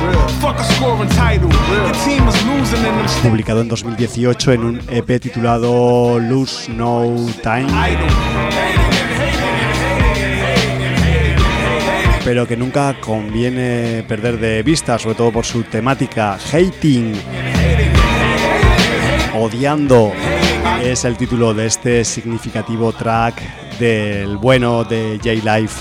publicado en 2018 en un EP titulado Lose No Time, pero que nunca conviene perder de vista, sobre todo por su temática. Hating, odiando, es el título de este significativo track del bueno de J-Life.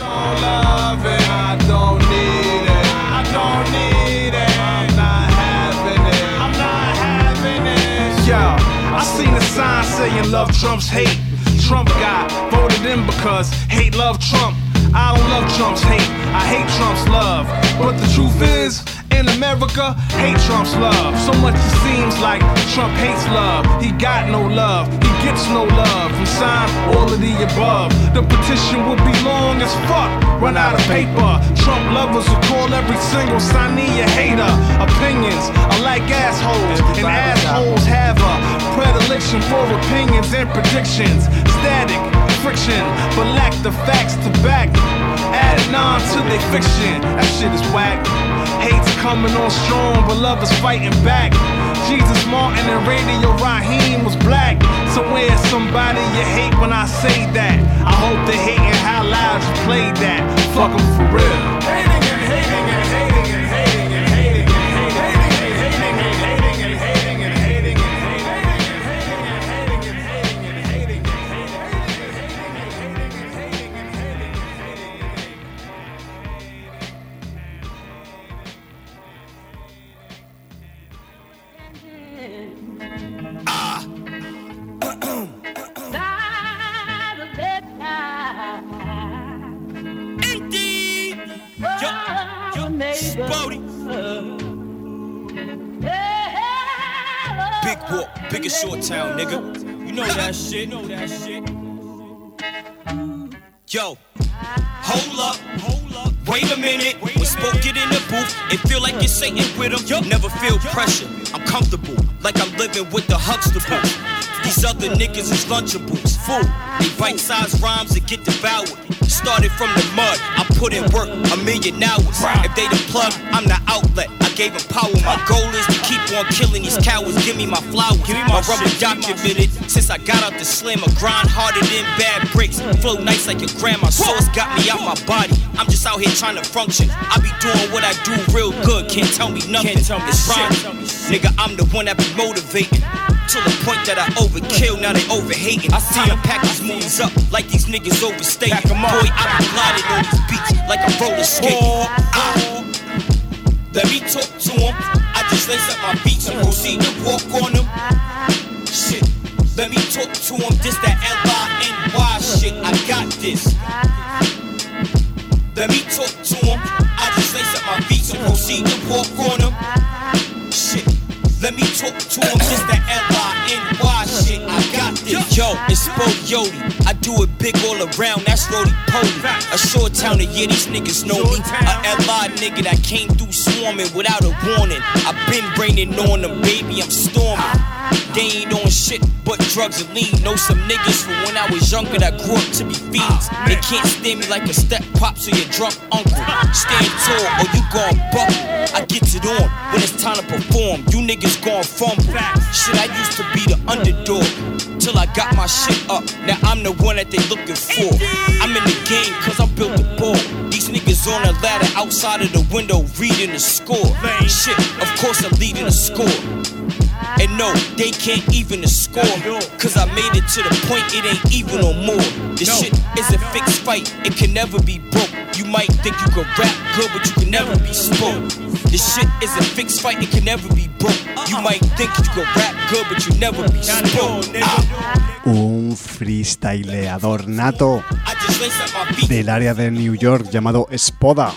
I seen a sign saying love trumps hate. Trump got voted in because hate love Trump. I don't love Trump's hate, I hate Trump's love. But the truth is, in America, hate Trump's love. So much it seems like Trump hates love. He got no love, he gets no love. From sign all of the above. The petition will be long as fuck, run out of paper. Trump lovers will call every single signee a hater. Opinions are like assholes, and assholes have a predilection for opinions and predictions. Static, friction, but lack the facts to back. Adding on to their fiction, that shit is whack. Hate's coming on strong, but love is fighting back. Jesus Martin and Radio Raheem was black. Somewhere somebody you hate when I say that. I hope they hating how loud you played that. Fuck 'em for real. Hating and hating and hating and hating and hating and Big walk, big as short town, nigga. You know that shit. Yo, hold up, wait a minute. When spoke it in the booth, it feel like you're Satan with him. Yo, never feel pressure. I'm comfortable, like I'm living with the Huxtable. These other niggas is Lunchables, fool. They bite-sized rhymes that get devoured. Started from the mud, I put in work 1,000,000 hours. If they the plug, I'm the outlet. I gave them power. My goal is to keep on killing these cowards. Give me my flowers. My rubber documented. Since I got out the slam, I grind harder than bad bricks. Flow nice like your grandma. Sauce got me out my body. I'm just out here trying to function. I be doing what I do real good. Can't tell me nothing. It's rhyme. Nigga, I'm the one that be motivating. To the point that I overkill, now they overhating. I time to pack these moves up like these niggas overstating. Boy, I be gliding on these beats like a roller skating. Let me talk to him. I just lace up my beats and proceed to walk on them. Shit, let me talk to him. This that L-I-N-Y shit, I got this. Let me talk to him. I just lace up my beats and proceed to walk on them. Shit. Let me talk to him, just that L-I-N-Y shit, I got this. Yo, it's Spoke Yodi, I do it big all around, that's Rody Poli. A short town, yeah, these niggas know me. A L-I nigga that came through swarming without a warning. I been raining on them, baby, I'm storming. They ain't on shit but drugs and lean. Know some niggas from when I was younger that grew up to be fiends. They can't stand me like a step pops or your drunk uncle. Stand tall or you gon' buck. I get it on when it's time to perform. You niggas gon' fumble. Shit, I used to be the underdog till I got my shit up. Now I'm the one that they looking for. I'm in the game cause I built the ball. These niggas on a ladder outside of the window reading the score. Shit, of course I'm leading the score. And no, they can't even the score. Cause I made it to the point it ain't even no more. This shit is a fixed fight, it can never be broke. You might think you can rap good, but you can never be spoke. This shit is a fixed fight, it can never be broke. You might think you can rap good, but you never be spoke. Un freestyleador nato del área de New York llamado Spoda.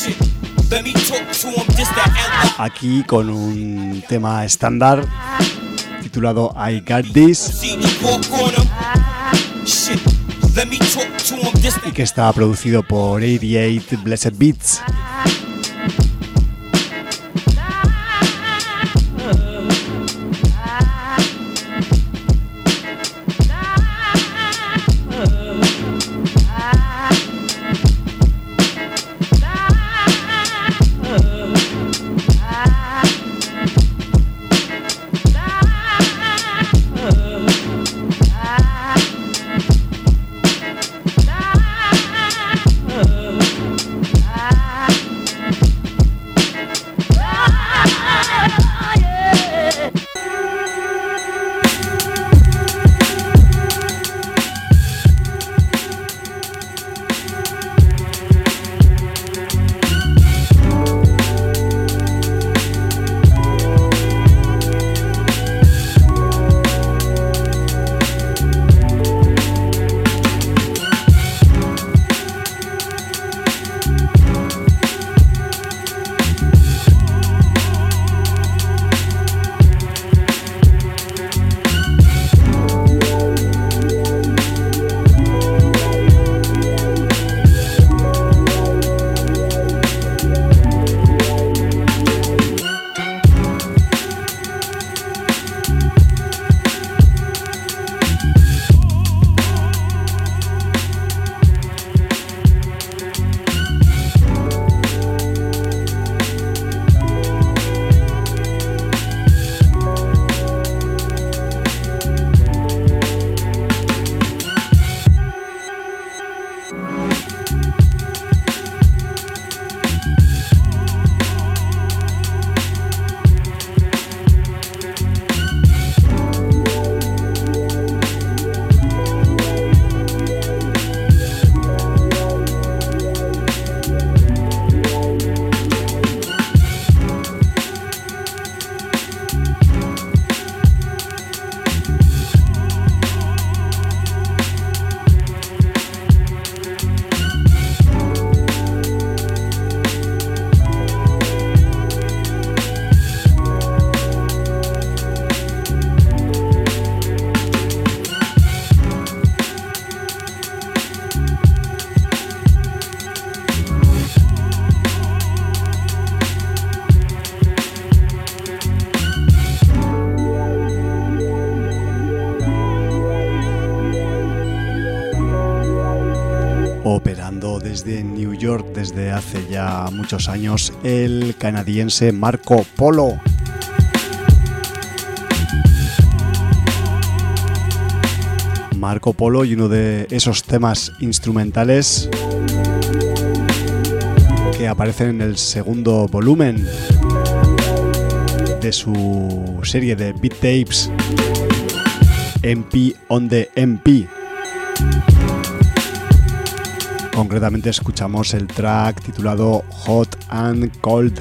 Aquí con un tema estándar titulado I Got This y que está producido por 88 Blessed Beats. Operando desde New York desde hace ya muchos años, el canadiense Marco Polo. Marco Polo y uno de esos temas instrumentales que aparecen en el segundo volumen de su serie de beat tapes MP on the MP. Concretamente escuchamos el track titulado Hot and Cold.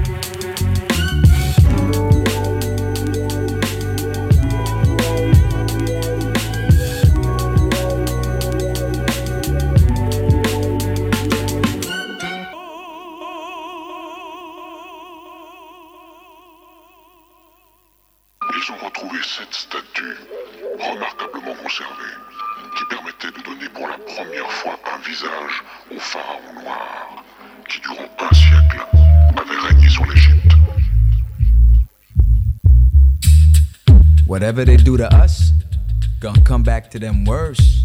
Ils ont retrouvé 7 statues remarquablement conservées qui permettaient de donner pour la première fois un visage au pharaon noir qui durant un siècle avait régné whatever they do to us, gonna come back to them worse.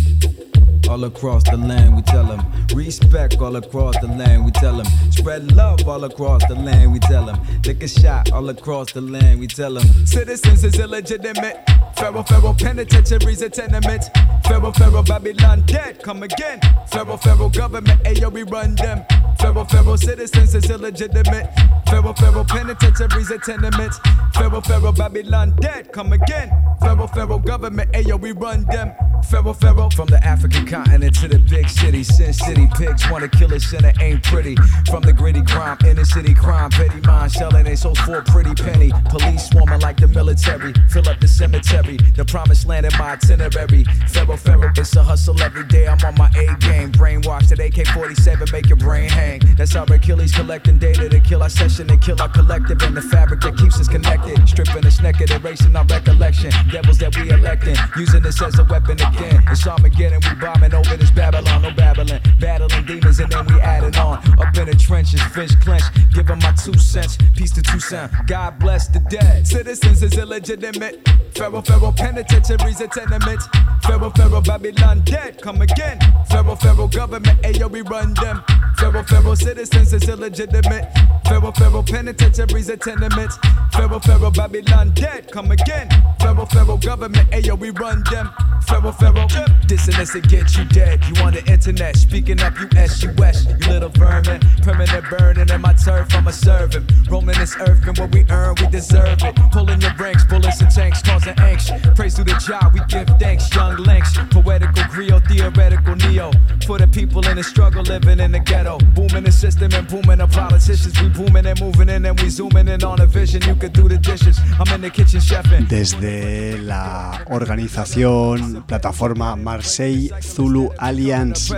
All across the land we tell them, respect all across the land we tell them, spread love all across the land we tell them, lick a shot all across the land we tell them, citizens is illegitimate, Pharaoh penitentiaries and tenements, Pharaoh Babylon dead, come again, Pharaoh government, ayo we run them, Pharaoh citizens is illegitimate, Pharaoh penitentiaries and tenements, Pharaoh Babylon dead, come again, Pharaoh government, ayo we run them, Pharaoh from the African continent to the big city, Sin City pigs wanna kill us and it ain't pretty, from the gritty grime, inner city crime, petty mind selling they souls for a pretty penny, police swarming like the military, fill up the cemetery, the promised land in my itinerary, Pharaoh, it's a hustle every day, I'm on my A game, brainwashed that AK-47 make your brain hang, that's our Achilles collecting data to kill our session and kill our collective and the fabric that keeps us connected, stripping us naked, erasing our recollection, devils that we electing, using this as a weapon again, it's Armageddon, we bombing over this Babylon, no babbling, battling demons and then we adding on, up in the trenches, fist clenched, give them my 2 cents, peace to Toussaint, God bless the dead, citizens is illegitimate, Pharaoh penitentiaries and tenements, Pharaoh Babylon dead, come again, Pharaoh government, ayo we run them, Pharaoh citizens is illegitimate, Pharaoh penitentiaries and tenements, Pharaoh Babylon dead, come again, Pharaoh government, ayo we run them, Pharaoh dissonance it get you dead, you on the internet, speaking up you SUS, you little vermin, permanent burning in my turf, I'm a servant, roaming this earth and what we earn, we deserve it, pulling your ranks, bullets and tanks, causing angst, praise to the job, we give thanks, young links, poetical griot, theoretical neo, for the people in the struggle, living in the ghetto, booming the system and booming the politicians, we booming and moving in and we zooming in on a vision, you could do the dishes, I'm in the kitchen chefing. Desde la organización plataforma Marseille Zulu Alliance,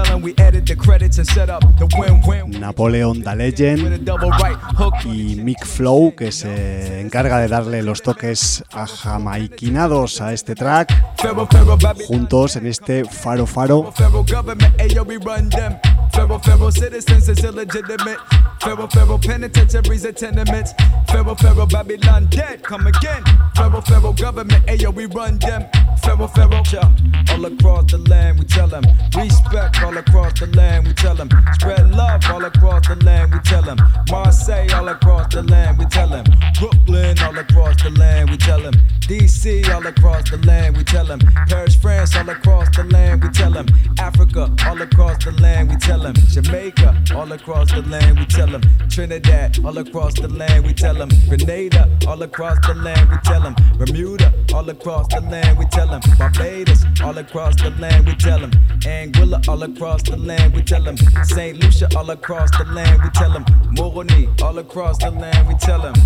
Napoleon the Legend y Mick Flow, que se encarga de darle los toques jamaiquinados a este track, juntos en este Faro. Pharaoh citizens is illegitimate, Pharaoh penitentiaries and tenements, Pharaoh Babylon dead, come again, Pharaoh government, ayo we run them, Pharaoh all across the land we tell them, respect all across the land we tell them, spread love all across the land we tell them, Marseille all across the land we tell them, Brooklyn all across the land we tell them, DC all across the land we tell them, Paris, France all across the land we tell them, Africa all across the land we tell them, Jamaica all across the land we tell them, Trinidad all across the land we tell them, Grenada all across the land we tell them, Bermuda all across the land we tell them, Barbados all across the land we tell them, Anguilla all across the land we tell them, St. Lucia all across the land we tell them, Moroni all across the land we tell them.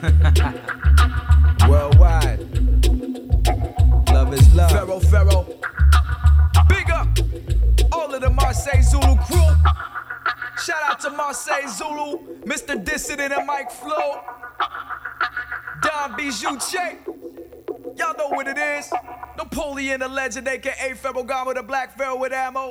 Worldwide, love is love. Pharaoh, big up all of the Marseille Zulu crew. Shout out to Marseille Zulu, Mr. Dissident and Mike Flow, Don Bijou Che. Y'all know what it is. Napoleon the Legend, aka Pharaoh God with a black Pharaoh with ammo.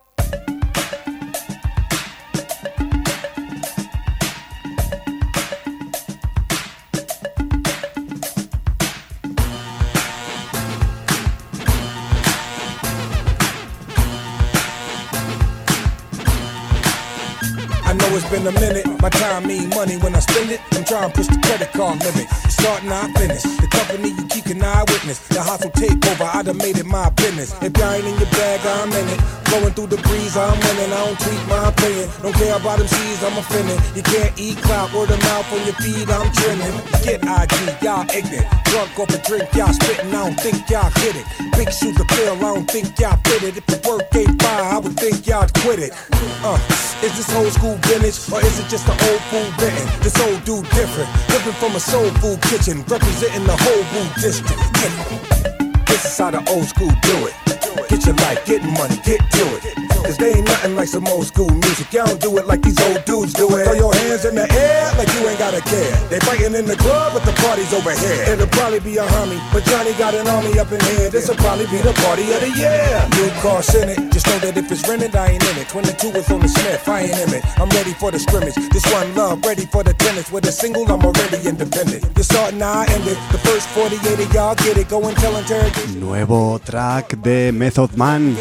It's been a minute, my time mean money when I spend it. I'm trying to push the credit card limit. Starting, I finish. The company you keep an eyewitness. The hustle takeover, I done made it my business. If y'all ain't in your bag, I'm in it. Flowing through the breeze, I'm winning. I don't tweak my opinion. Don't care about them C's, I'm offended. You can't eat clout, word of mouth on your feed, I'm trending. Get IG, y'all ignorant. Drunk off a drink, y'all spitting, I don't think y'all get it. Big shoes to fill, I don't think y'all fit it. If the work ain't fire, I would think y'all quit it. Is this old school vintage, or is it just an old food written? This old dude different, living from a soul food kitchen, representing the whole food district. This is how the old school do it. Get your life, get money, get to it. Cause they ain't nothing like some old school music. Y'all don't do it like these old dudes do it. Throw your hands in the air like you ain't gotta care. They fighting in the club, but the party's over here. It'll probably be a homie, but Johnny got an army up in here. This'll probably be the party of the year. New car Senate, just know that if it's rented, I ain't in it. 22 is on the Smith, I ain't in it. I'm ready for the scrimmage. This one love, ready for the tennis. With a single, I'm already independent. The start now, I end it. The first 48 of y'all get it. Go and tell interrogation. Nuevo track de Method Man,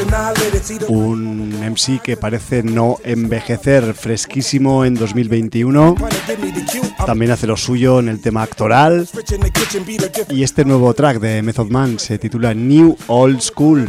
un MC que parece no envejecer, fresquísimo en 2021. También hace lo suyo en el tema actoral. Y este nuevo track de Method Man se titula New Old School.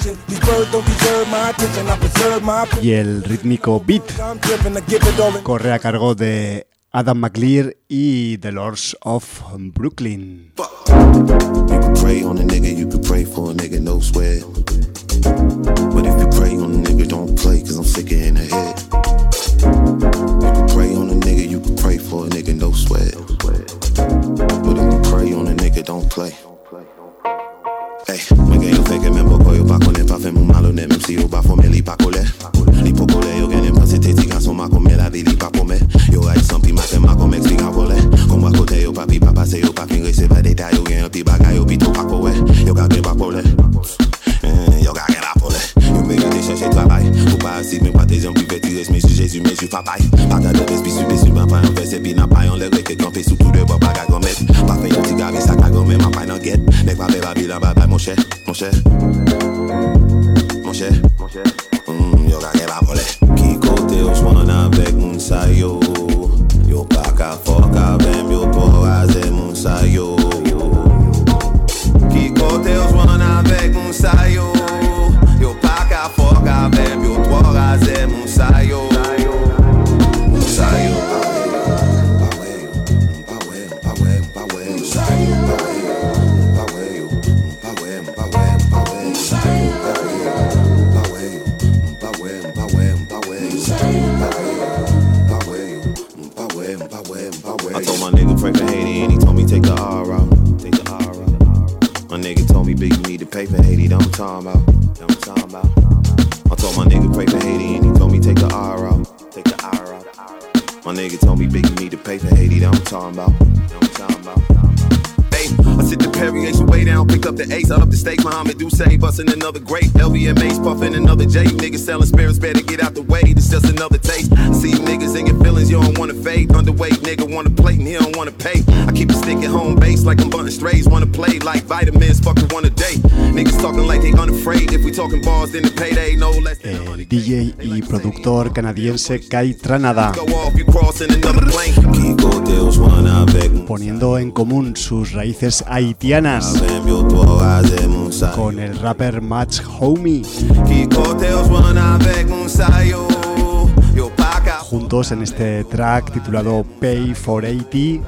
Y el rítmico beat corre a cargo de Adam McLear y The Lords of Brooklyn. You can pray on a nigga, you can pray for a nigga, no sweat. But if you pray on a nigga, don't play, cause I'm sicker in the head. You can pray on a nigga, you can pray for a nigga, no sweat. But if you pray on a nigga, don't play. Hey, me que yo sé que me emboco yo pa' con el pa' fem un malo ne MC yo pa' fome li pa' coler. Li po coler yo gen pa' se te tiga son ma come la di li pa' comer. Yo hay son pi ma te ma come explica voler. Como a cote yo pa' pi pa' pase yo pa' fin rese pa' deta yo gen pi baga yo pi to pa' coer. Yo ka gen pa' coler. Yo ka gen pa' coler. Yo me gade chercher travail. Ou pas assis mais pas tes gens pi vétires mais sur Jésus mais sur papaye. Pas gade des bisous des sur pa' un verset pi na pa on le que camper sous tout de bois baga gomet. Pas fait un tigare ça ka gomet ma pa nan get. Nek pa be babi la ba mon cher, mon cher, mon cher, mon cher. Yo ka gen pa voler. Ki kote yo jwan avek moun sa yo. Yo pa ka fok avem yo to raze moun sa yo. Ki kote yo jwan avek moun sa yo. Yo pa ka fok avem yo to raze moun sa yo. Moun sa yo. I told my nigga pray for Haiti and he told me take the R out. Take the R out. My nigga told me big you need to pay for Haiti. That I'm talking about. That I'm talking about. I told my nigga pray for Haiti and he told me take the R out. Take the R out. My nigga told me big you need to pay for Haiti. That I'm talking about. That I'm talking about. I sit the Perrier way down, pick up the ace, out up the steak, Muhammad do say, bustin' another grape, LVMA's puffin' another J, niggas selling spirits, better get out the way, this just another taste, I see you niggas in your feelings, you don't wanna fade, underweight, nigga wanna plate and he don't wanna pay, I keep a stick at home base like I'm bunting strays, wanna play like vitamins, fucking one a day, niggas talking like they unafraid, if we talking bars then the payday no less than el DJ y productor canadiense Kai Tranada, poniendo en común sus raíces haitianas con el rapper Match Homie, juntos en este track titulado Pay for 80,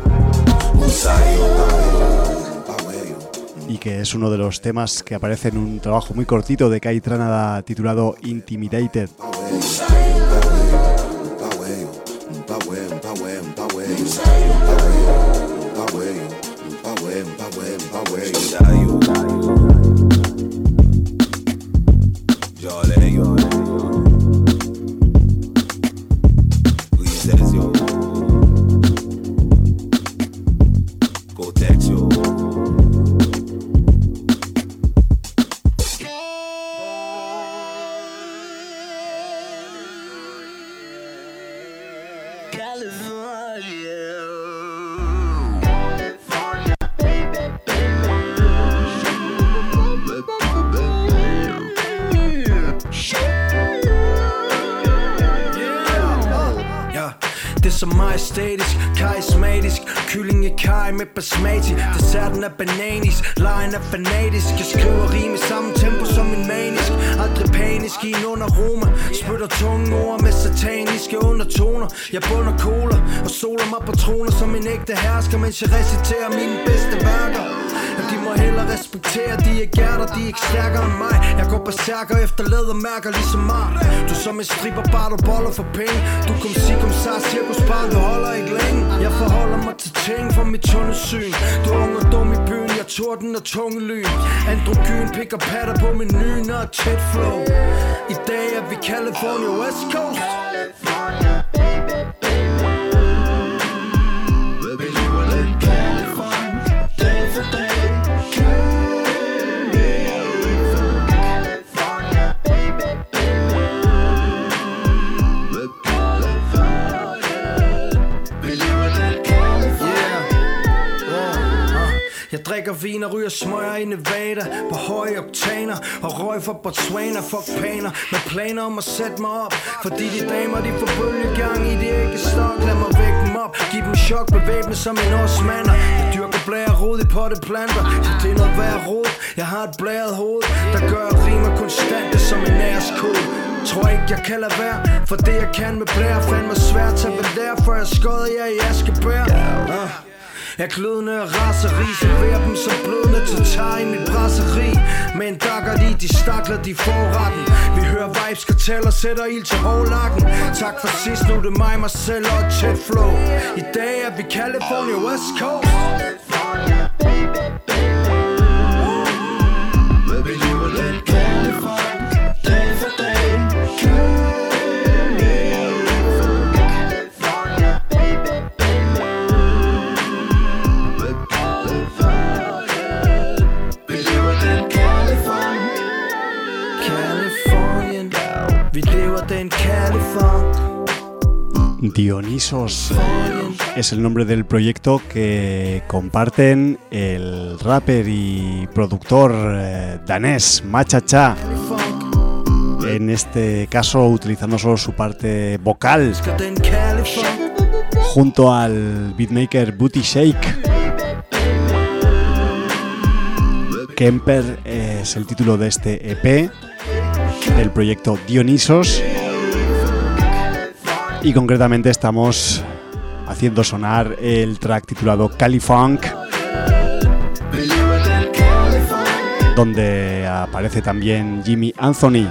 y que es uno de los temas que aparece en un trabajo muy cortito de Kai Tranada titulado Intimidated. Majestætisk, karismatisk, kylling i kaj med basmati. Desserten er bananis, lejen er fanatisk. Jeg skriver rim i samme tempo som en manisk. Aldrig panisk i en under Roma. Spytter tunge ord med sataniske undertoner. Jeg bunder cola og soler mig patroner som en ægte hersker, mens jeg reciterer mine bedste værker. De må hellere respektere, de er gærter, de er ikke stærkere end mig. Jeg går berserker efter lædermærker ligesom mig. Du som en stripper, bare du boller for penge. Du kom sig, kom sar, cirkusbarn, du holder ikke længe. Jeg forholder mig til ting fra mit tunnelsyn. Du er ung og dum i byen, af torden og tungelyn. Androgyn picker patter på menuen og tæt flow. I dag er vi California West Coast. California, baby, baby. Vi lever den California, dag for dag. Jeg drikker vin og ryger smøger i Nevada på høje oktaner og røg for Botswana, fuck paner med planer om at sætte mig op. Fordi de damer, de får bølgegang i det ikke stok. Lad mig vække dem op, giv dem chok, bevæbne som en osmander. Jeg dyrker blære rod i potteplanter, så det er noget værd rod. Jeg har et blæret hoved, der gør rimer konstante som en æreskode. Tror ikke jeg kan lade være, for det jeg kan med blære fandme svært. Tag vel derfor jeg skøder jer i Askebær. Jeg glødende og raseri, serverer dem som blødende til tager i mit brasseri. Men dakker de stakler, de får retten. Vi hører vibes, karteller, sætter ild til hårlakken. Tak for sidst, nu det mig, mig selv og tæt flow. I dag er vi California West Coast. California, baby, baby. Vi lever lidt California, dag for dag. Dionysos es el nombre del proyecto que comparten el rapper y productor danés Machacha, en este caso utilizando solo su parte vocal, junto al beatmaker Booty Shake. Kemper es el título de este EP del proyecto Dionysos. Y concretamente estamos haciendo sonar el track titulado Califunk, donde aparece también Jimmy Anthony.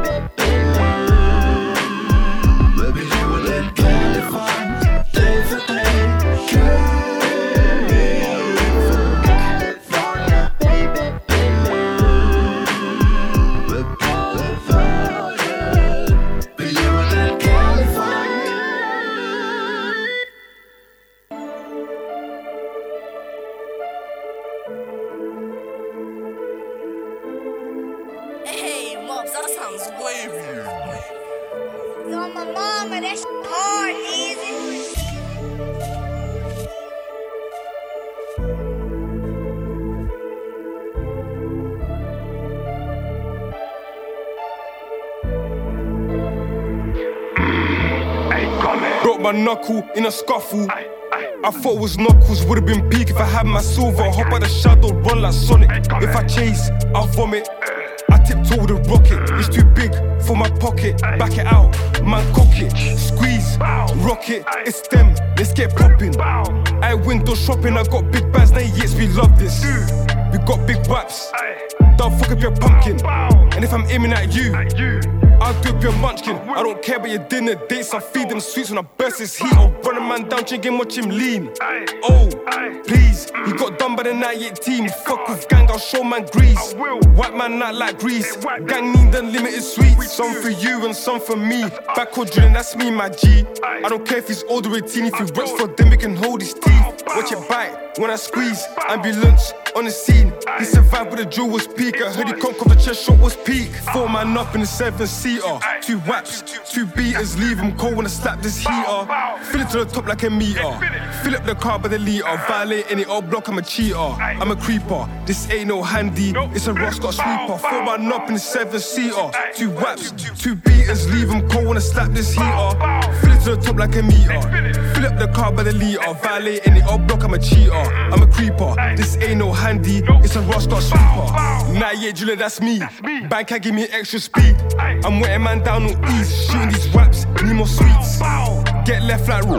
My knuckle in a scuffle. I thought it was knuckles, would've been peak if I had my silver. Hop out the shadow, run like Sonic. If I chase, I'll vomit. I tiptoe with a rocket, it's too big for my pocket. Back it out, man cock it, squeeze, rocket. It's them, let's get popping. I window shopping, I got big bags, now yes, we love this. We got big waps, don't fuck up your pumpkin. And if I'm aiming at you, I'll do up your munchkin. I don't care about your dinner dates, I feed them sweets when I burst his heat. I'll run a man down, check him, watch him lean. Oh, please, he got done by the 98 team. Fuck with gang, I'll show man grease. White man not like grease. Gang need unlimited sweets. Some for you and some for me. Backward drilling, that's me, my G. I don't care if he's old or 18. If he works for them, he can hold his teeth. Watch it bite when I squeeze. Ambulance on the scene. He survived with the drill was peak. I heard he conquered the chest shot was peak. 4 man up in the 7-seater. 2 waps, 2 beaters. Leave him cold when I slap this heater. Fill it to the top like a meter. Fill up the car by the liter. Violate any old block, I'm a cheater. I'm a creeper. This ain't no handy. It's a Roscott sweeper. 4 man up in the 7-seater. 2 waps, 2 beaters. Leave him cold when I slap this heater. Fill it to the top like a meter. Fill up the car by the liter. Violate any old block, I'm a cheater. I'm a creeper. This ain't no handy. It's a Roscott sweeper. 98 Julia, that's me. Bank can give me extra speed. I'm wetting man down on east. Shooting these raps, need more sweets. Get left like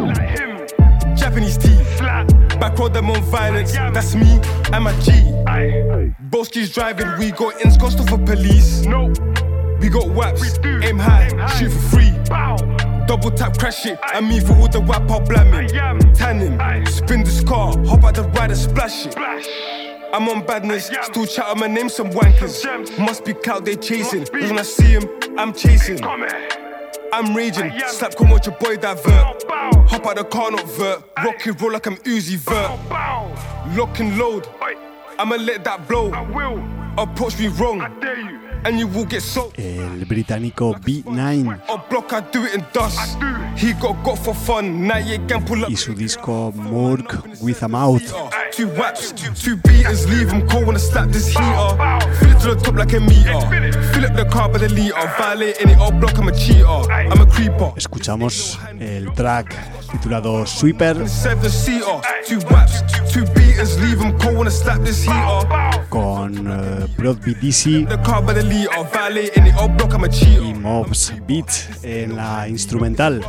Japanese tea. Back road them on violence. That's me, I'm a G. Boski's driving, we got ins cost for police. We got waps, aim high, shoot for free. Double tap, crash it, and me for all the wap, I'll blam him. Tan him, spin this car, hop out the ride and splash it. I'm on badness, still chatting my name, some wankers. Must be clout they chasing, cause when I see him, I'm chasing. I'm raging, slap, come watch your boy divert. Hop out the car, not vert. Rock and roll like I'm Uzi Vert. Lock and load, I'ma let that blow. Approach me wrong, and you will get soaked. El británico B9 y su disco Murk with a Mouth. Two waps, two beaters, leave them cold when I slap this heater. Fill it to the top like a meter. Fill up the car by the liter. Violate any old block, I'm a cheater. I'm a creeper. Escuchamos el track titulado Sweeper con Broad BDC y Mobs Beat en la instrumental.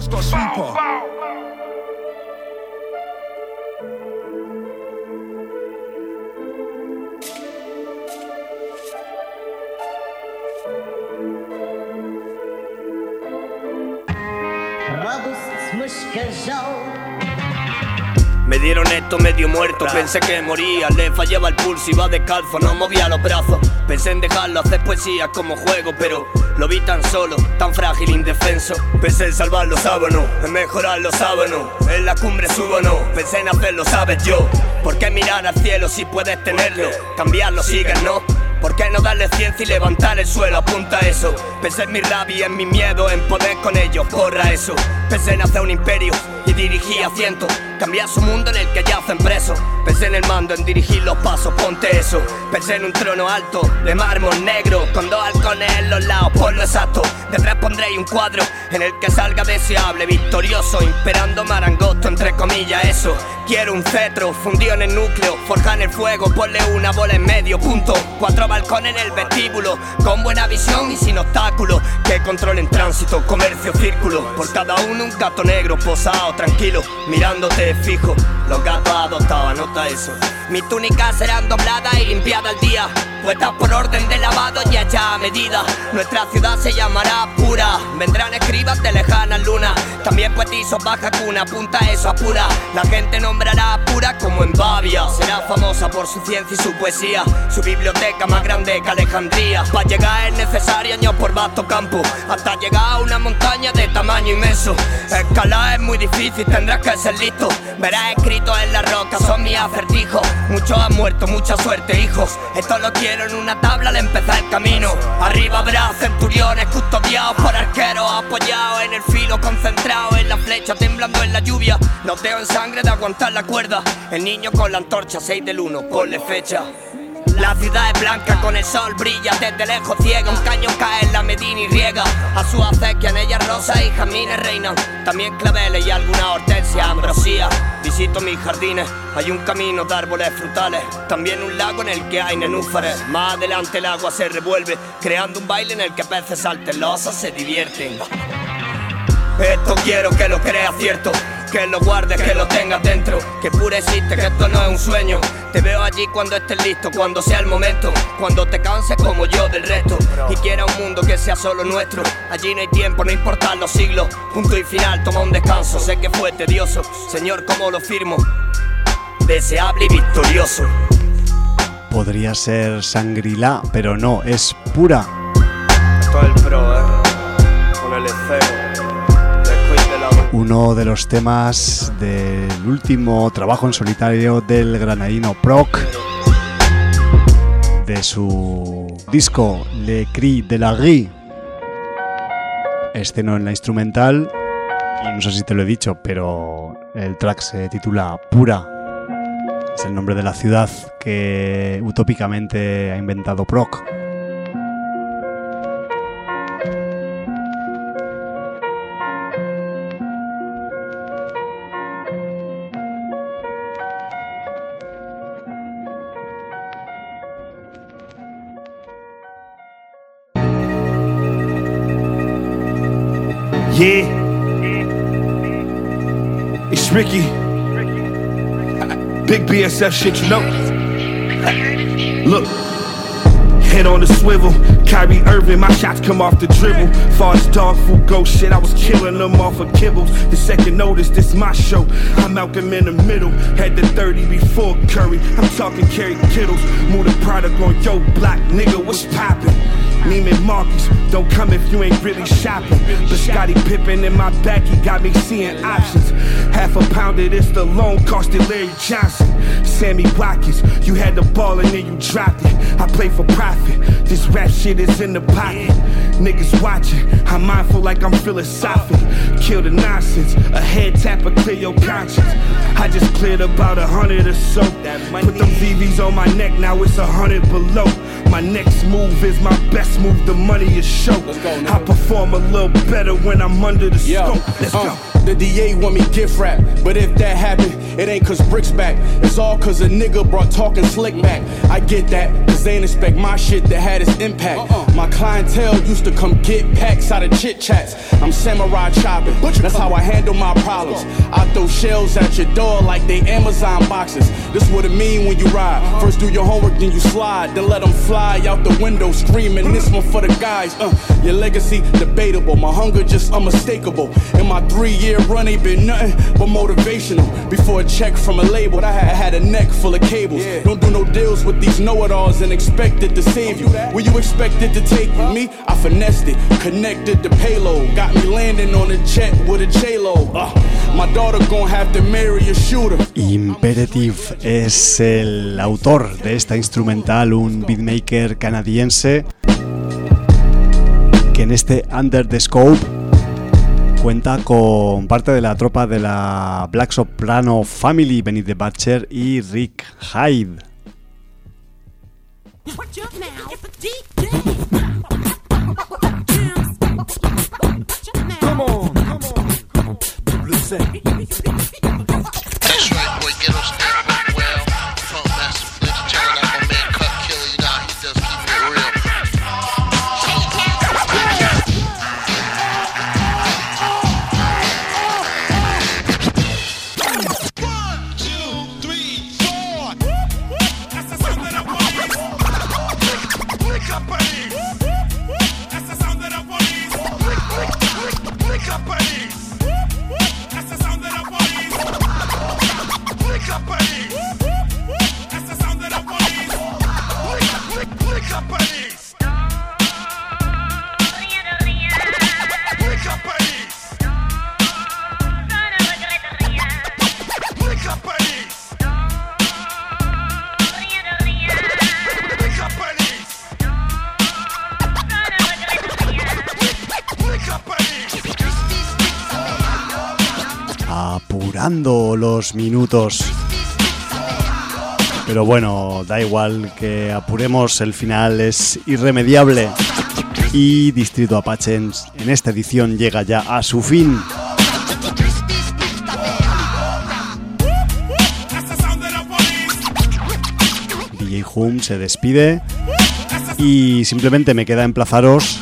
Me dieron esto medio muerto, pensé que moría. Le fallaba el pulso, iba descalzo, no movía los brazos. Pensé en dejarlo, hacer poesía como juego, pero lo vi tan solo, tan frágil, indefenso. Pensé en salvar los sábanos, en mejorar los sábanos. En la cumbre subo, no, pensé en hacerlo, sabes yo. ¿Por qué mirar al cielo si puedes tenerlo? Cambiarlo, sigues, ¿no? ¿Por qué no darle ciencia y levantar el suelo? Apunta eso. Pensé en mi rabia, en mi miedo, en poder con ellos, borra eso. Pensé en hacer un imperio y dirigir a cientos. Cambiar su mundo en el que yacen presos. Pensé en el mando, en dirigir los pasos, ponte eso. Pensé en un trono alto, de mármol negro, con dos halcones en los lados, por lo exacto. Detrás pondréis un cuadro en el que salga deseable, victorioso, imperando marangosto, entre comillas, eso. Quiero un cetro, fundido en el núcleo, forjar en el fuego, ponle una bola en medio, punto. 4 balcones en el vestíbulo, con buena visión y sin obstáculos, que controlen tránsito, comercio, círculo. Por cada uno un gato negro, posado, tranquilo, mirándote fijo. Los gatos adoptados, anota eso. Mis túnicas serán dobladas y limpiadas al día, puestas por orden de lavado y hecha a medida. Nuestra ciudad se llamará Pura. Vendrán escribas de lejanas lunas, también poetizos baja cuna, apunta eso, apura. La gente nombrará a Pura como en Babia. Será famosa por su ciencia y su poesía, su biblioteca más grande que Alejandría. Para llegar es necesario años por vasto campo, hasta llegar a una montaña de tamaño inmenso. Escalar es muy difícil, tendrás que ser listo. Verás escrito en la roca, son mis acertijos. Muchos han muerto, mucha suerte, hijos. Esto lo quiero en una tabla al empezar el camino. Arriba habrá centuriones custodiados por arqueros, apoyados en el filo, concentrados en la flecha, temblando en la lluvia. Los dedos en sangre de aguantar la cuerda. El niño con la antorcha, 6 del 1, ponle fecha. La ciudad es blanca, con el sol brilla desde lejos ciega. Un cañón cae en la Medina y riega a su acequia, en ella rosas y jazmines reinan. También claveles y alguna hortensia, ambrosía. Visito mis jardines, hay un camino de árboles frutales, también un lago en el que hay nenúfares. Más adelante el agua se revuelve, creando un baile en el que peces salten, los osos se divierten. Esto quiero que lo creas cierto, que lo guardes, que lo tengas dentro, que pura existe, que esto no es un sueño. Te veo allí cuando estés listo, cuando sea el momento, cuando te canses como yo del resto y quiera un mundo que sea solo nuestro. Allí no hay tiempo, no importan los siglos, punto y final, toma un descanso. Sé que fue tedioso, Señor, ¿cómo lo firmo? Deseable y victorioso. Podría ser Shangri-La, pero no, es Pura. Esto es el pro, con el cero. Uno de los temas del último trabajo en solitario del granadino Proc, de su disco Le Cri de la Rue. Este no en la instrumental, y no sé si te lo he dicho, pero el track se titula Pura. Es el nombre de la ciudad que utópicamente ha inventado Proc. Yeah, it's Ricky. Big BSF shit, you know. Look, head on the swivel, Kyrie Irving, my shots come off the dribble. Far as dog food goes, shit, I was killing them off of kibbles. The second notice, this my show. I'm Malcolm in the middle. Had the 30 before Curry. I'm talking Kerry Kittles. Move the product on yo block, nigga, what's poppin'? Neiman Marcus, don't come if you ain't really shopping. But Scottie Pippen in my back, he got me seeing options. Half a pound of this alone costed Larry Johnson. Sammy Watkins, you had the ball and then you dropped it. I play for profit, this rap shit is in the pocket. Niggas watching, I'm mindful like I'm philosophic. Kill the nonsense, a head tapper clear your conscience. I just cleared about 100 or so. Put them VVs on my neck, now it's 100 below. My next move is my best move, the money is show. I perform a little better when I'm under the scope. Let's go. The DA want me gift wrap, but if that happen, it ain't cause bricks back. It's all cause a nigga brought talking slick back. I get that, cause they ain't expect my shit that had its impact. My clientele used to come get packs out of chit chats. I'm samurai chopping, that's how I handle my problems. I throw shells at your door like they Amazon boxes. This what it mean when you ride. First do your homework, then you slide. Then let them fly out the window screaming, this one for the guys. Your legacy debatable, my hunger just unmistakable. In my 3-year run ain't been nothing but motivational. Before a check from a label, I had a neck full of cables. Don't do no deals with these know-it-alls and expect it to save you. Where you expect it to take you? Me, I finessed it, connected the payload. Got me landing on a jet with a J-Lo. My daughter gonna have to marry a shooter. Imperative es el autor de esta instrumental, un beatmaker canadiense que en este Under the Scope cuenta con parte de la tropa de la Black Soprano Family, Benny the Butcher y Rick Hyde. Come on, Blue Set. That's right, boy, get us there well. Funk Master Flips, turn up my man Cut Killer, you know he does keep it real. Apurando los minutos. Pero bueno, da igual que apuremos, el final es irremediable. Y Distrito Apache en esta edición llega ya a su fin. DJ Hum se despide y simplemente me queda emplazaros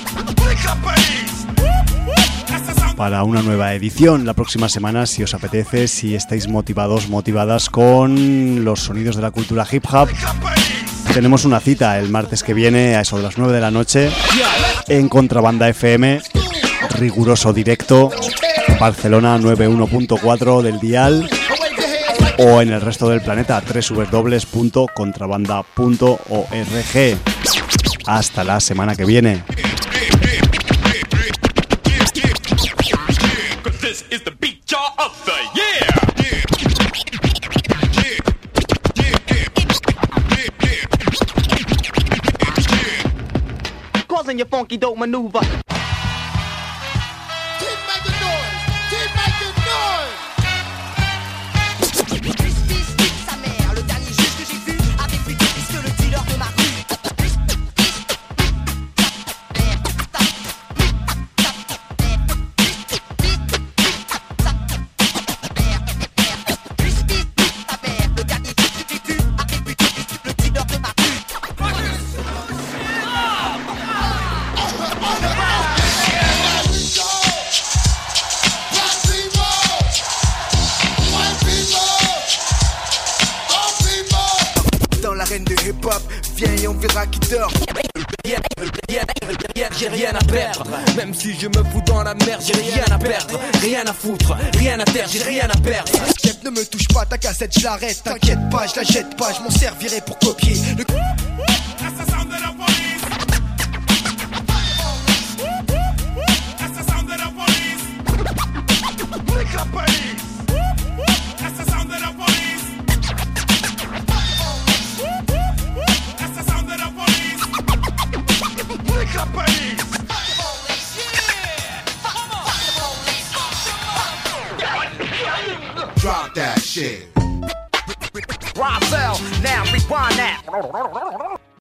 para una nueva edición la próxima semana, si os apetece, si estáis motivados, motivadas con los sonidos de la cultura hip hop. Tenemos una cita el martes que viene a eso de las 9 de la noche en Contrabanda FM, riguroso directo, Barcelona 91.4 del dial, o en el resto del planeta, www.contrabanda.org. Hasta la semana que viene. Causing your funky dope maneuver. Keep making noise. Keep making noise. Sa mère, le dernier juge que j'ai vu avait plus de fils que le dealer de ma rue. Viens et on verra qui dort. j'ai rien à perdre. Même si je me fous dans la merde, j'ai rien à perdre. Rien à foutre, rien à terre, j'ai rien à perdre. Chef, ne me touche pas, ta cassette, je l'arrête. T'inquiète pas, je la jette pas, je m'en servirai pour copier le... Drop that shit. Rob Bell, now rewind that.